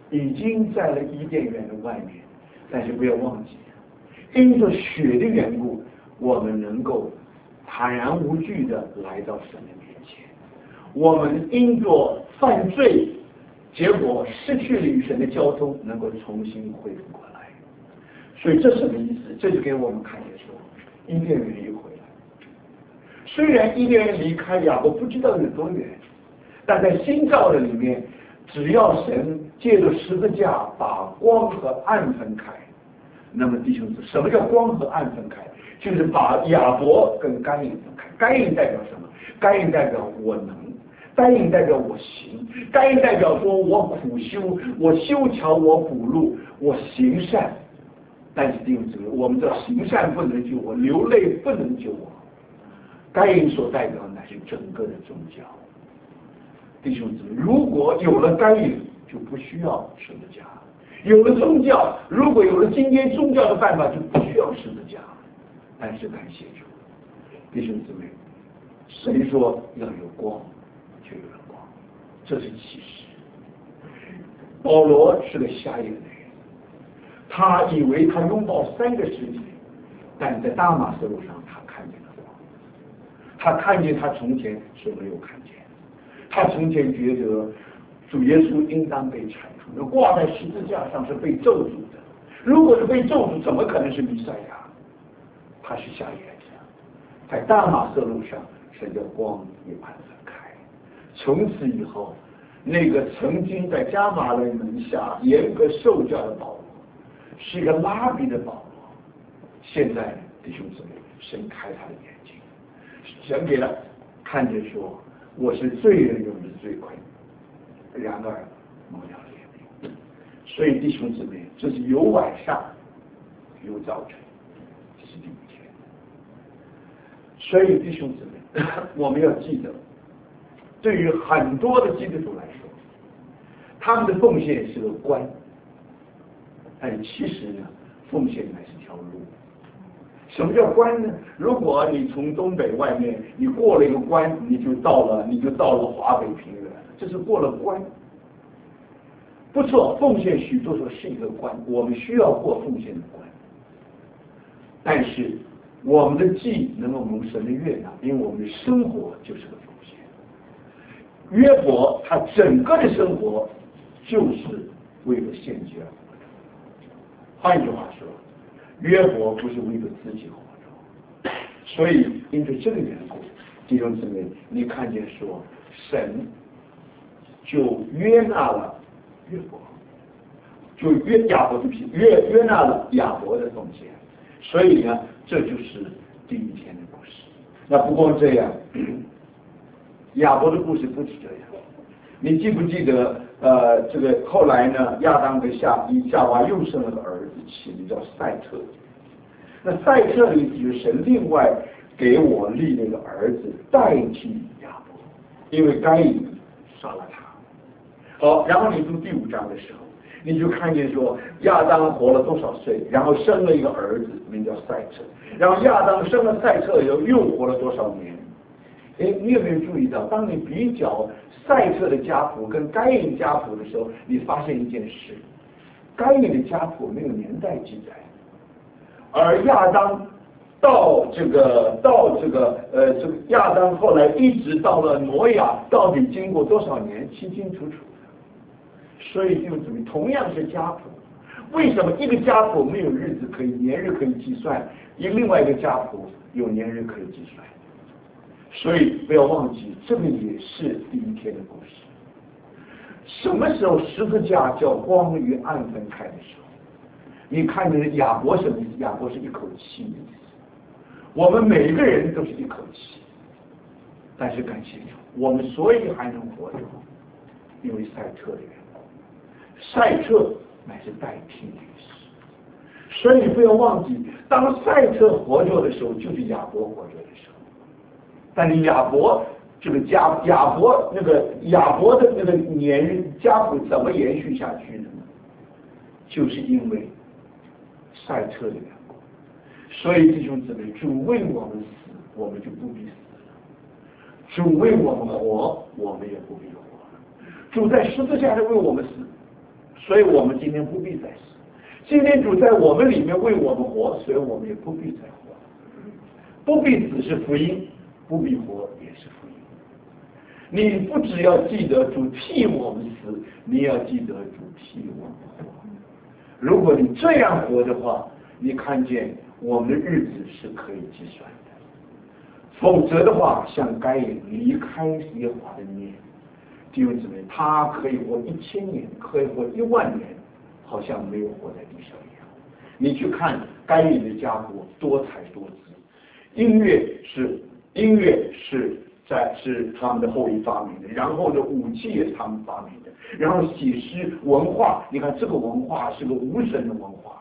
已经在了伊甸园的外面，但是不要忘记，因着血的缘故，我们能够坦然无惧的来到神的面前。我们因着犯罪，结果失去了与神的交通，能够重新恢复过来。所以这什么意思？这就给我们看见说，伊甸园又回来。虽然伊甸园离开亚伯不知道有多远，但在新造的里面，只要神借着十字架把光和暗分开，那么弟兄姊妹，什么叫光和暗分开？就是把亚伯跟该隐分开。该隐代表什么？该隐代表我能，该隐代表我行，该隐代表说我苦修，我修桥，我补路，我行善。但是弟兄姊妹，我们知道行善不能救我，流泪不能救我。该隐所代表的乃是整个的宗教。弟兄姊妹，如果有了该隐，就不需要十字架；有了宗教，如果有了今天宗教的办法，就不需要十字架。但是感谢主，弟兄姊妹，谁说要有光，就有了光，这是启示。保罗是个瞎眼的人，他以为他拥抱三个世界，但在大马色路上，他看见了光。他看见他从前是没有看见，他从前觉得主耶稣应当被铲除，挂在十字架上是被咒诅的。如果是被咒诅，怎么可能是弥赛亚？他是瞎眼的，在大马色路上，神的光与暗分开。从此以后，那个曾经在加马勒门下严格受教的保罗，是一个拉比的保罗，现在弟兄姊妹，神开他的眼睛，神给他看着说：“我是罪人中的罪魁，然而蒙了怜悯。”所以弟兄姊妹，这是有晚上，有早晨，这是第五天。所以弟兄姊妹，我们要记得，对于很多的基督徒来说，他们的奉献是个关，但其实呢，奉献乃是条路。什么叫关呢？如果你从东北外面，你过了一个关，你就到了，你就到了华北平原，这是过了关。不错，奉献许多时候是一个关，我们需要过奉献的关。但是我们的祭能够蒙神的悦纳，因为我们的生活就是个奉献。约伯他整个的生活就是为了献祭而活着。换句话说，约伯不是为了自己活着。所以因着这个缘故，弟兄姊妹，你看见说神就约纳了约伯，就约亚伯的批约约纳了亚伯的奉献。所以呢，这就是第一天的故事。那不光这样，亚伯的故事不止这样。你记不记得？呃，这个后来呢，亚当跟夏夏娃又生了个儿子，起名叫赛特。那赛特的意思就是神另外给我立那个儿子代替亚伯，因为该隐杀了他。好，然后你读第五章的时候，你就看见说亚当活了多少岁，然后生了一个儿子，名叫赛特。然后亚当生了赛特以后，又活了多少年？哎，你有没有注意到，当你比较赛特的家谱跟该隐家谱的时候，你发现一件事：该隐的家谱没有年代记载，而亚当到这个到这个呃这个亚当后来一直到了挪亚，到底经过多少年，清清楚楚。所以就等于同样是家谱，为什么一个家谱没有日子可以年日可以计算，一另外一个家谱有年日可以计算？所以不要忘记，这个也是第一天的故事。什么时候十字架叫光与暗分开的时候？你看见亚伯什么意思？亚伯是一口气的意思。我们每个人都是一口气，但是感谢主，我们所以还能活着，因为赛特的缘故。赛特乃是代替的意思。所以不要忘记，当赛特活着的时候，就是亚伯活着的时候。但是亚伯这个家亚伯那个亚伯的那个年日家谱怎么延续下去的呢？就是因为赛特的缘故。所以弟兄姊妹，主为我们死，我们就不必死了；主为我们活，我们也不必活了。主在十字架上为我们死， 所以我们今天不必再死。今天主在我们里面为我们活，所以我们也不必再活。不必死是福音，不必活也是福音。你不只要记得主替我们死，你要记得主替我们活。如果你这样活的话，你看见我们的日子是可以计算的。否则的话，像该隐离开耶和华的面，弟兄姊妹，他可以活一千年，可以活一万年，好像没有活在地上一样。你去看该隐的家国多才多姿，音乐是音乐是在是他们的后裔发明的，然后呢武器也是他们发明的，然后写诗文化，你看这个文化是个无神的文化，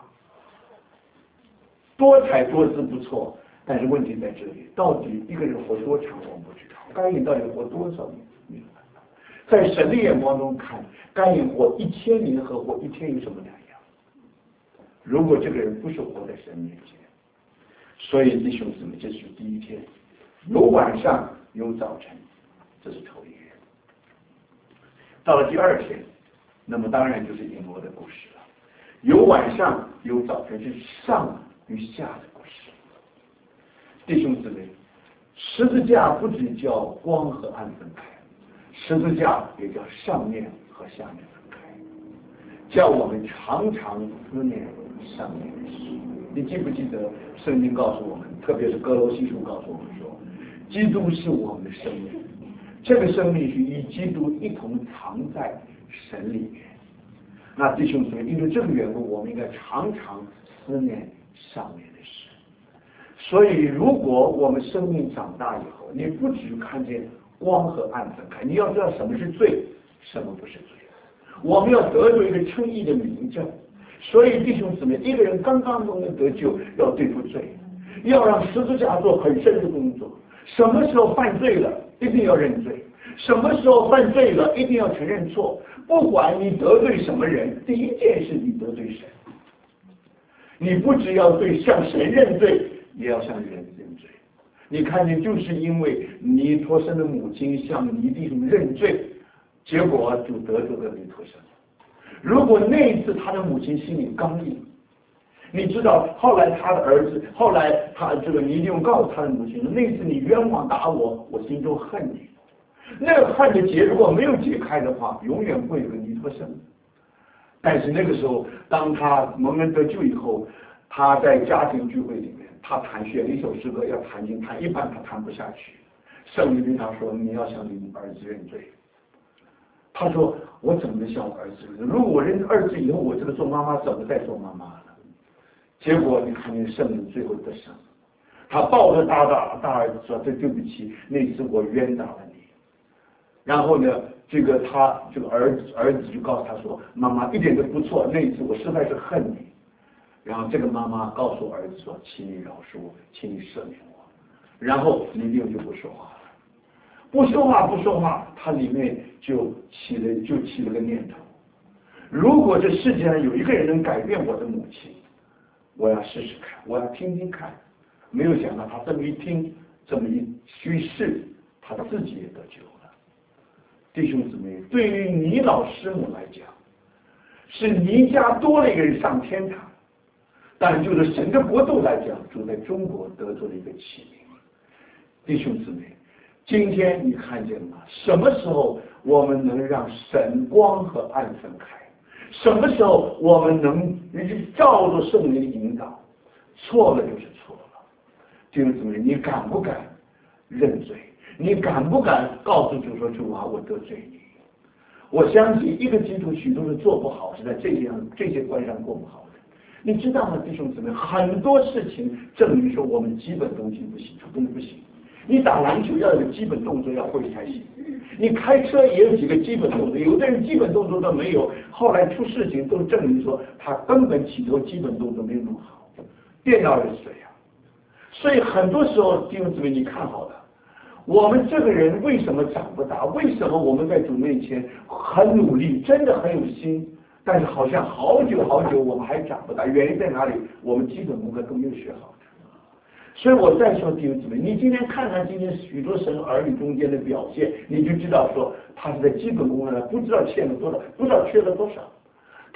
多才多姿不错。但是问题在这里，到底一个人活多长我们不知道，该隐到底活多少年？在神的眼光中看，该隐活一千年和活一天有什么两样？如果这个人不是活在神面前，所以弟兄姊妹，这是第一天，有晚上有早晨，这是头一天。到了第二天，那么当然就是隐罗的故事了。有晚上有早晨，是上与下的故事。弟兄姊妹，十字架不只叫光和暗分开，十字架也叫上面和下面分开，叫我们常常思念上面的事。你记不记得圣经告诉我们，特别是哥罗西书告诉我们说，基督是我们的生命，这个生命是与基督一同藏在神里面。那弟兄姊妹，因为这个缘故，我们应该常常思念上面的事。所以如果我们生命长大以后，你不只看见光和暗分开，你要知道什么是罪，什么不是罪。我们要得到一个称义的明证。所以弟兄姊妹，一个人刚刚能得救，要对付罪，要让十字架做很深的工作。什么时候犯罪了，一定要认罪；什么时候犯罪了，一定要承认错。不管你得罪什么人，第一件事你得罪神。你不只要对向神认罪，也要向人认罪。你看见，就是因为尼托生的母亲向尼弟兄认罪，结果就得罪了尼托生。如果那一次他的母亲心里刚硬，你知道后来他的儿子，后来他这个尼弟兄告诉他的母亲，那次你冤枉打我，我心中恨你。那个恨的结如果没有解开的话，永远会有个尼托生。但是那个时候，当他蒙恩得救以后，他在家庭聚会里面，他弹选一首诗歌要弹进弹一半他弹不下去，圣灵对他说，你要向你儿子认罪。他说，我怎么能向我儿子认罪？如果我认儿子以后，我这个做妈妈怎么再做妈妈了？结果你看见圣灵最后得胜，他抱着大大大儿子说，对对不起，那次我冤打了你。然后呢，这个他这个儿子儿子就告诉他说，妈妈一点都不错，那一次我实在是恨你。然后这个妈妈告诉儿子说，请你饶恕我，请你赦免我。然后尼弟兄就不说话了，不说话不说话，他里面就起了就起了个念头，如果这世界上有一个人能改变我的母亲，我要试试看，我要听听看。没有想到他这么一听，这么一去试，他自己也得救了。弟兄姊妹，对于尼老师母来讲，是尼家多了一个人上天堂，但就是神的国度来讲，主在中国得着了一个启明。弟兄姊妹，今天你看见吗？什么时候我们能让神光和暗分开？什么时候我们能照着圣灵的引导？错了就是错了。弟兄姊妹，你敢不敢认罪？你敢不敢告诉主说，主啊，我得罪你？我相信一个基督徒许多人做不好，是在这样这些关上过不好的。你知道吗，弟兄姊妹，很多事情证明说我们基本东西不行，真的不行。你打篮球要有基本动作要会才行，你开车也有几个基本动作，有的人基本动作都没有，后来出事情都证明说他根本起头基本动作没有弄好。电脑也是这样，所以很多时候弟兄姊妹，你看好了，我们这个人为什么长不大？为什么我们在主面前很努力，真的很有心，但是好像好久好久我们还长不大？原因在哪里？我们基本功课都没有学好。所以我再说弟兄姊妹，你今天看看今天许多神儿女中间的表现，你就知道说他是在基本功上不知道欠了多少，不知道缺了多少。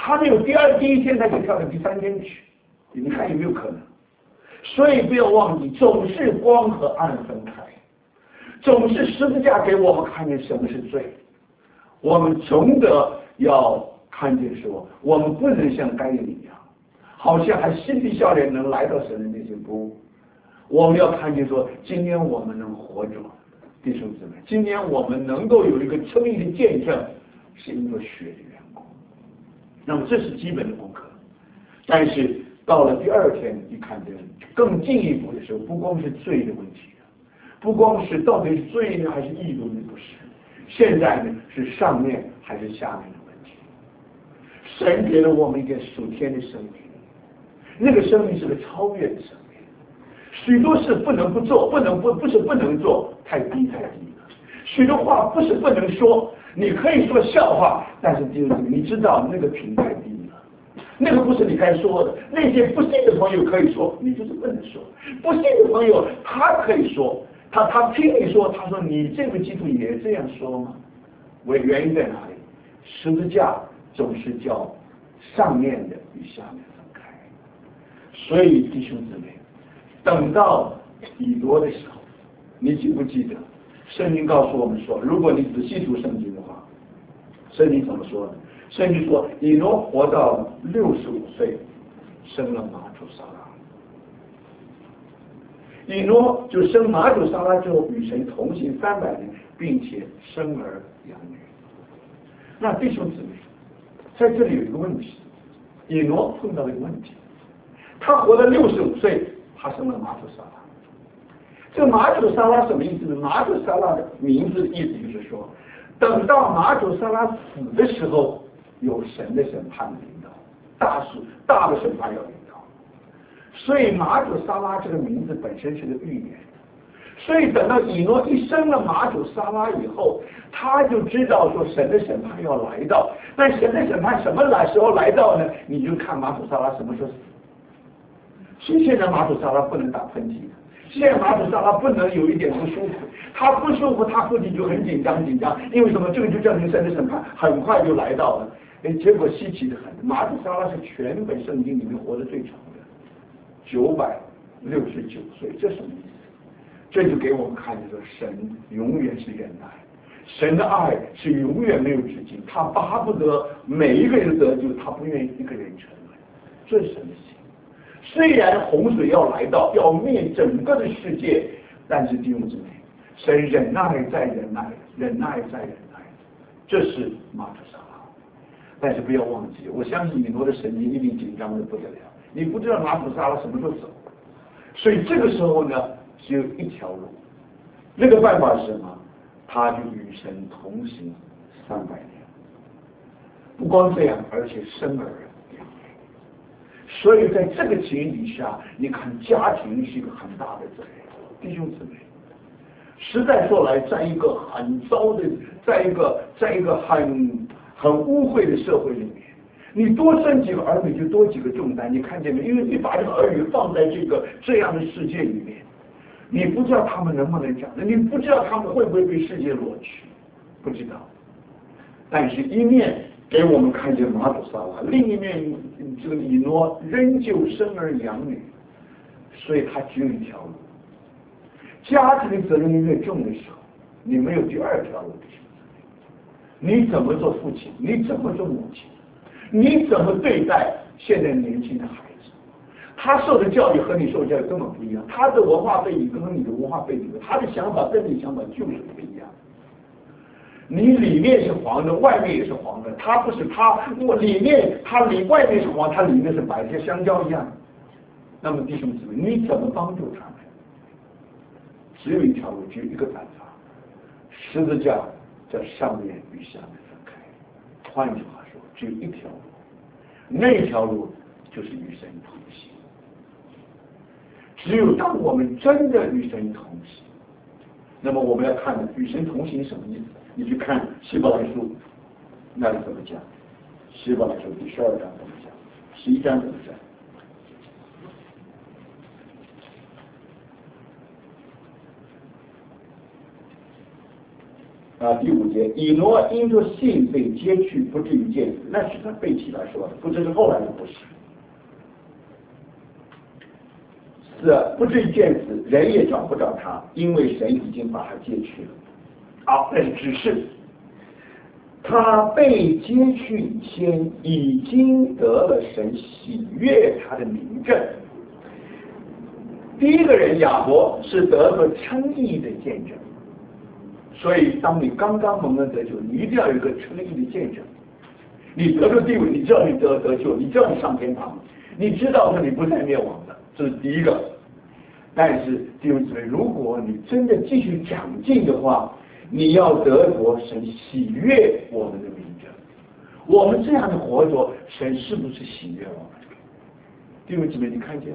他没有第二第一天他就跳到第三天去，你看有没有可能？所以不要忘记，总是光和暗分开，总是十字架给我们看见什么是罪。我们总得要看见说，我们不能像该隐一样，好像还嬉皮笑脸能来到神的面前。不，我们要看见说，今天我们能活着，弟兄姊妹，今天我们能够有一个称义的见证，是因为血的缘故。那么这是基本的功课。但是到了第二天，你看见更进一步的时候，不光是罪的问题，不光是到底是罪呢还是义呢？不是，现在呢是上面还是下面的问题。神给了我们一个属天的生命，那个生命是个超越的生命。许多事不能不做，不能不不是不能做，太低太低了。许多话不是不能说，你可以说笑话，但是就是你知道那个品太低了，那个不是你该说的。那些不信的朋友可以说，你就是不能说。不信的朋友他可以说，他他听你说，他说你这个基督也这样说吗？为原因在哪里？十字架总是叫上面的与下面分开。所以弟兄姊妹，等到以罗的时候，你记不记得圣经告诉我们说，如果你仔细读圣经的话，圣经怎么说呢？圣经说以罗活到六十五岁，生了马土撒拉。以诺就生马土撒拉之后，与神同行三百年，并且生儿养女。那弟兄姊妹，在这里有一个问题，以诺碰到了一个问题，他活到六十五岁，他生了马土撒拉。这个马土撒拉什么意思呢？马土撒拉的名字意思就是说，等到马土撒拉死的时候，有神的审判临到，大事大的审判要临到。所以马土撒拉这个名字本身是个预言。所以等到以诺一生了马土撒拉以后，他就知道说神的审判要来到。但神的审判什么来时候来到呢？你就看马土撒拉什么时候死。所以现在马土撒拉不能打喷嚏，现在马土撒拉不能有一点不舒服，他不舒服，他父亲就很紧张紧张，因为什么？这个就证明神的审判很快就来到了。哎，结果稀奇的很，马土撒拉是全本圣经里面活得最长的，九百六十九岁，这什么意思？这就给我们看见说，神永远是忍耐，神的爱是永远没有止境，他巴不得每一个人得救，他不愿意一个人沉沦，这是神的心。虽然洪水要来到，要灭整个的世界，但是弟兄姊妹，神忍耐再忍耐，忍耐再忍耐，这是马土撒拉。但是不要忘记，我相信以诺的神经一定紧张的不得了，你不知道马土撒拉什么时候走，所以这个时候呢，只有一条路，那个办法是什么？他就与神同行三百年。不光这样，而且生儿养女。所以在这个情形底下，你看家庭是一个很大的责任，弟兄姊妹。实在说来，在一个很糟的，在一个在一个很很污秽的社会里面，你多生几个儿女就多几个重担，你看见没？因为你把这个儿女放在这个这样的世界里面，你不知道他们能不能讲的，你不知道他们会不会被世界裸去，不知道。但是一面给我们看见马土撒拉，另一面这个以诺仍旧生儿养女，所以他只有一条路。家庭的责任越重的时候，你没有第二条路的选择。你怎么做父亲？你怎么做母亲？你怎么对待现在年轻的孩子？他受的教育和你受的教育根本不一样，他的文化背景跟你的文化背景，他的想法跟你想法就是不一样。你里面是黄的，外面也是黄的，他不是他，我里面他里外面是黄，他里面是白，像香蕉一样。那么弟兄姊妹，你怎么帮助他们？只有一条路，只有一个办法，十字架在上面与下面分开。换句话说，只有一条路，那条路就是与神同行。只有当我们真的与神同行，那么我们要看与神同行什么意思？你去看希伯来书那里怎么讲？希伯来书第十二章怎么讲？十一章怎么讲？ 啊，第五节，以挪因着信被接去，不至于见死，那是他背起来说的，不知是后来的不是。是不至于见死，人也找不着他，因为神已经把他接去了。好，那是指示。他被接去以前，已经得了神喜悦他的名证。第一个人亚伯是得了称义的见证。所以，当你刚刚蒙恩得救，你一定要有一个称义的见证。你得了地位，你知道你得得救，你知道你上天堂，你知道说你不再灭亡的，这是第一个。但是弟兄姊妹，如果你真的继续长进的话，你要得着神喜悦我们的名证。我们这样的活着，神是不是喜悦我们？弟兄姊妹，你看见吗？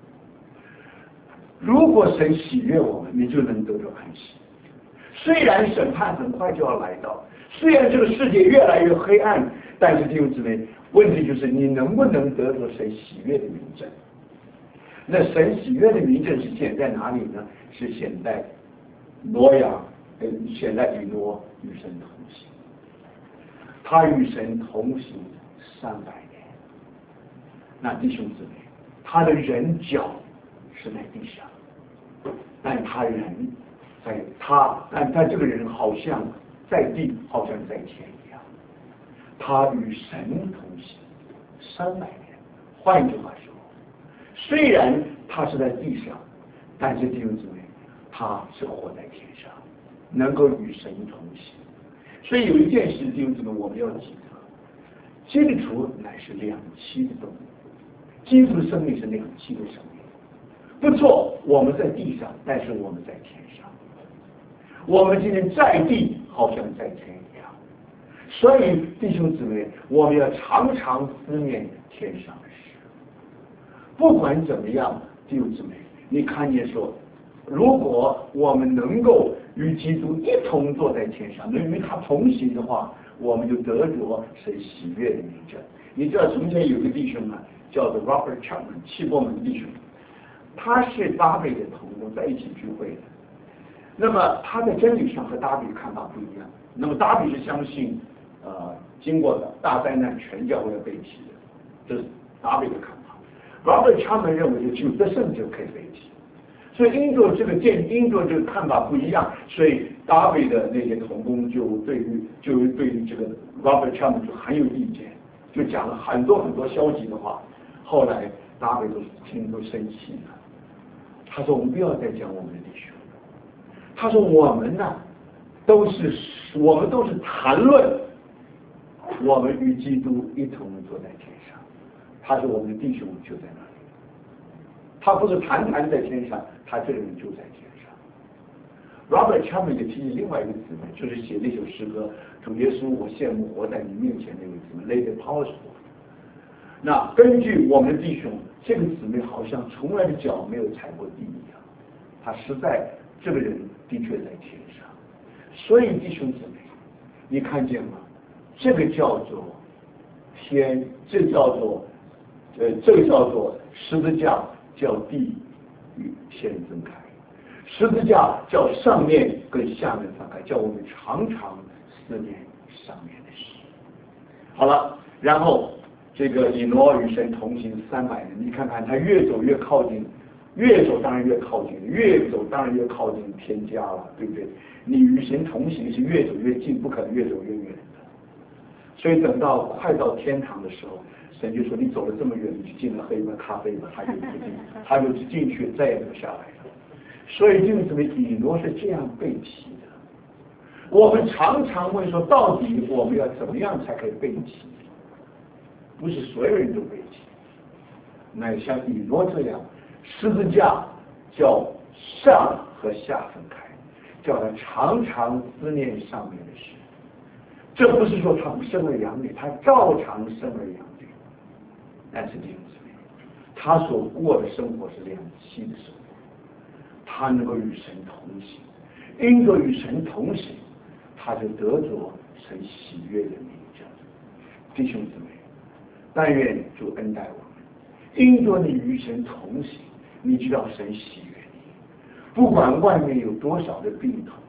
如果神喜悦我们，你就能得着安息。虽然审判很快就要来到，虽然这个世界越来越黑暗，但是弟兄姊妹，问题就是你能不能得着神喜悦的名证？那神喜悦的名证是显在哪里呢？是显在挪亚，呃，显在以挪与神同行。他与神同行三百年。那弟兄姊妹，他的人脚是在地上，但他人在他，但他这个人好像在地，好像在天一样。他与神同行三百年。换一句话说，虽然他是在地上，但是弟兄姊妹，他是活在天上，能够与神同行。所以有一件事，弟兄姊妹，我们要记得，基督徒乃是两栖的动物，基督的生命是两栖的生命。不错，我们在地上，但是我们在天上。我们今天在地，好像在天一样。所以弟兄姊妹，我们要常常思念天上的事。不管怎么样，弟兄姊妹，你看见说，如果我们能够与基督一同坐在天上，能与他同行的话，我们就得着神喜悦的名证。你知道从前有个弟兄啊，叫做 Robert Chapman， 七伯门弟兄，他是大卫的同工，在一起聚会的。那么他在真理上和大卫的看法不一样。那么大卫是相信，呃，经过的大灾难全教会要背弃的，这是大卫的看法。Robert Chapman 认为就得胜就可以背弃。所以因着这个见，因着这个看法不一样，所以大卫的那些同工就对于就对于这个 Robert Chapman 就很有意见，就讲了很多很多消极的话。后来大卫都听都生气了，他说我们不要再讲我们的弟兄。他说我们呢，都是我们都是谈论我们与基督一同坐在天上。他说我们的弟兄就在那里。他不是谈谈在天上，他这个人就在天上。Robert Chapman 也提起另外一个姊妹，就是写那首诗歌《主耶稣，我羡慕活在你面前》那位姊妹 Lady Powerful。那根据我们的弟兄，这个姊妹好像从来的脚没有踩过地一样，他实在这个人的确在天上。所以弟兄姊妹，你看见吗？这个叫做天，这叫做呃，这个叫做十字架，叫地与天分开。十字架叫上面跟下面分开，叫我们常常思念上面的事。好了，然后这个以挪与神同行三百年，你看看他越走越靠近，越走当然越靠近，越走当然越靠近天家了，对不对？你与神同行是越走越近，不可能越走越远的。所以等到快到天堂的时候，神就说你走了这么远，你就进了喝一杯咖啡吧，他就不进，他就进去再也不下来了。所以弟兄姊妹，以挪是这样背弃的。我们常常问说，到底我们要怎么样才可以背弃？不是所有人都背弃，乃像以挪这样，十字架叫上和下分开，叫他常常思念上面的事。这不是说他不生儿养女，他照常生儿养女。但是弟兄姊妹，他所过的生活是两栖的生活，他能够与神同行，因着与神同行，他就得着神喜悦的名证。弟兄姊妹，但愿主恩待我们，因着你与神同行，你知道神喜悦你。不管外面有多少的病痛，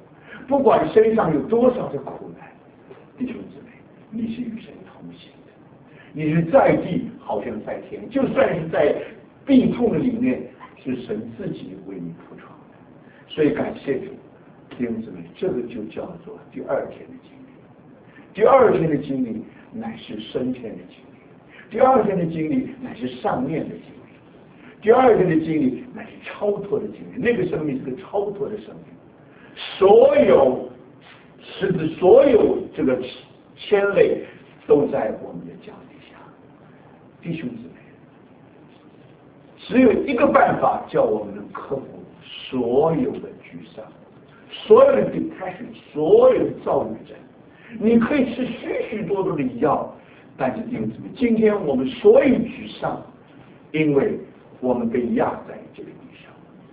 不管身上有多少的苦难，弟兄姊妹，你是与神同行的，你是在地好像在天，就算是在病痛的里面，是神自己为你铺床的。所以感谢主，弟兄姊妹，这个就叫做第二天的经历。第二天的经历乃是升天的经历，第二天的经历乃是上面的经历，第二天的经历乃是超脱的经历。那个生命是个超脱的生命，所有是指所有这个牵累都在我们的脚底下。弟兄姊妹，只有一个办法叫我们能克服所有的沮丧，所有的 depression， 所有的躁郁症。你可以吃许许多多的药，但是弟兄姊妹，今天我们所有沮丧，因为我们被压在这个地上。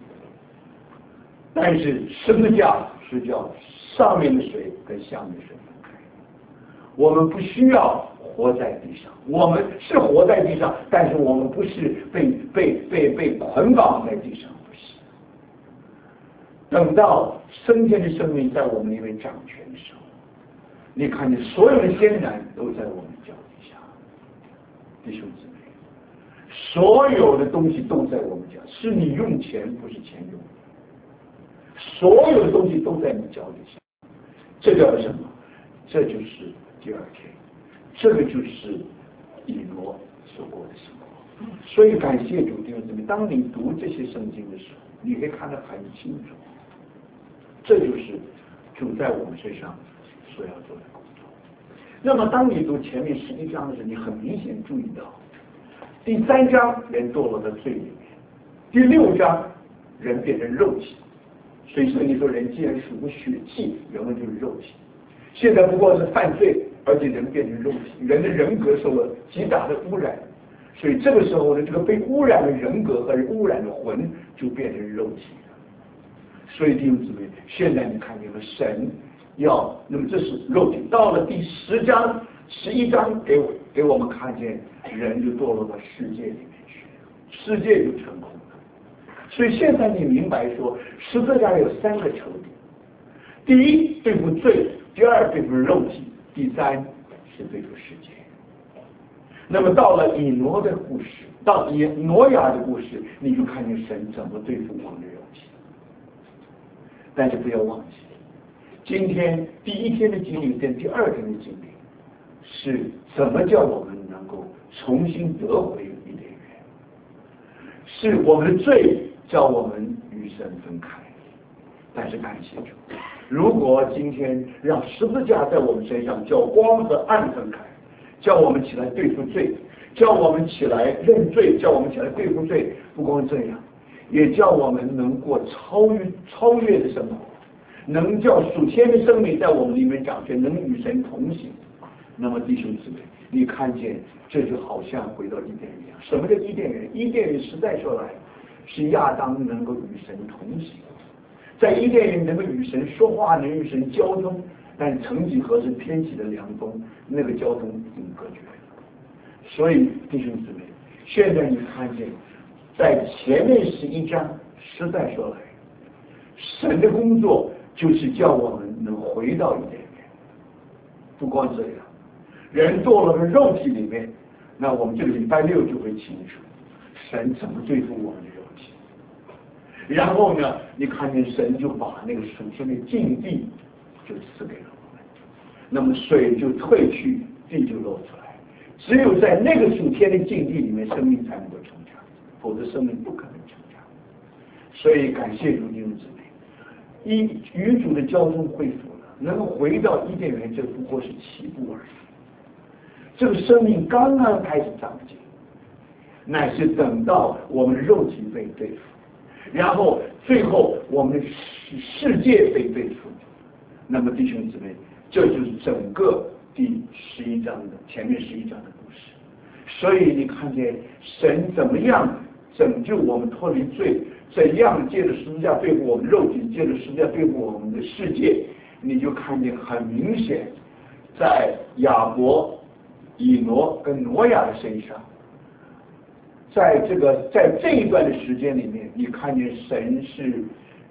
但是十字架是叫上面的水跟下面的水分开，我们不需要活在地上，我们是活在地上，但是我们不是被被被被捆绑在地上，不是。等到升天的生命在我们里面掌权的时候，你看见所有的艰难都在我们脚底下，弟兄姊妹，所有的东西都在我们脚，是你用钱，不是钱用你，所有的东西都在你脚底下。这叫什么？这就是第二天，这个就是以诺所过的生活。所以感谢主，弟兄姊妹，当你读这些圣经的时候，你可以看得很清楚，这就是主在我们身上所要做的工作。那么当你读前面十一章的时候，你很明显注意到，第三章人堕落的罪里面，第六章人变成肉体。所以圣经说，人既然属乎血气，原本就是肉体。现在不过是犯罪，而且人变成肉体，人的人格受了极大的污染。所以这个时候呢，这个被污染的人格和污染的魂就变成肉体了。所以弟兄姊妹，现在你看见了神要，那么这是肉体。到了第十章、十一章，给我给我们看见人就堕落到世界里面去，世界就成空了。所以现在你明白说，十字架有三个仇敌：第一，对付罪；第二，对付肉体；第三，是对付世界。那么到了以挪的故事，到以挪亚的故事，你就看见神怎么对付我们的肉体。但是不要忘记，今天第一天的经历跟第二天的经历，是怎么叫我们能够重新得回伊甸园？是我们的罪叫我们与神分开。但是感谢主，如果今天让十字架在我们身上，叫光和暗分开，叫我们起来对付罪，叫我们起来认罪，叫我们起来对付罪，不光这样，也叫我们能过超越超越的生活，能叫属天的生命在我们里面掌权，能与神同行。那么弟兄姊妹，你看见这就好像回到伊甸园一样。什么叫伊甸园？伊甸园实在说来，是亚当能够与神同行，在伊甸园能够与神说话，能与神交通。但曾几何时天起的凉风，那个交通已经隔绝了。所以弟兄姊妹，现在你看见在前面十一章，实在说来，神的工作就是叫我们能回到伊甸园。不光这样，人堕落的肉体里面，那我们这个礼拜六就会清楚神怎么对付我们的肉体。然后呢，你看见神就把那个属天的境地就赐给了我们，那么水就退去，地就露出来。只有在那个属天的境地里面，生命才能够成长，否则生命不可能成长。所以感谢主弟兄姊妹，一与主的交通恢复了，能够回到伊甸园，这不过是起步而已。这个生命刚刚开始长进，乃是等到我们的肉体被对付，然后最后我们的世界被对付。那么弟兄姊妹，这就是整个第十一章的前面十一章的故事。所以你看见神怎么样拯救我们脱离罪，怎样借着十字架对付我们肉体，借着十字架对付我们的世界，你就看见很明显，在亚伯、以挪跟挪亚的身上，在这个在这一段的时间里面，你看见神是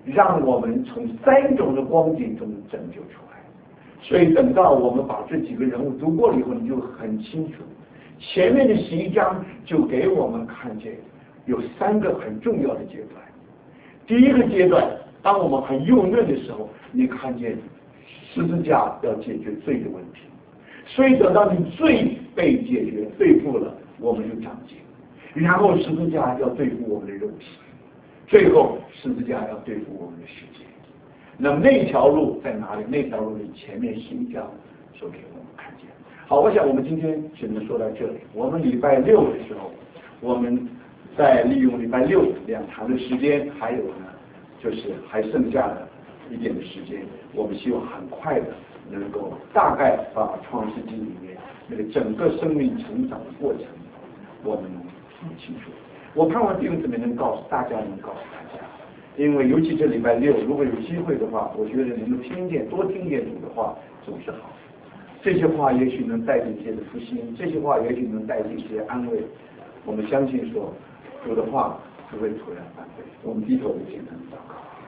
让我们从三种的光景中拯救出来。所以等到我们把这几个人物读过了以后，你就很清楚，前面的十一章就给我们看见有三个很重要的阶段。第一个阶段，当我们很幼嫩的时候，你看见十字架要解决罪的问题，所以等到你罪被解决对付了，我们就长进，然后十字架要对付我们的肉体，最后十字架要对付我们的世界。那么那条路在哪里？那条路里前面十一章说给我们看见。好，我想我们今天只能说到这里。我们礼拜六的时候，我们再利用礼拜六两堂的时间，还有呢，就是还剩下的一点的时间，我们希望很快的能够大概把创世纪里面那个整个生命成长的过程，我们能听清楚。我盼望弟兄姊妹能告诉大家，能告诉大家，因为尤其这礼拜六，如果有机会的话，我觉得能够听见多听见主的话总是好。这些话也许能带进一些的福音，这些话也许能带进一些安慰。我们相信说，主的话不会突然反悔。我们低头为天父祷告。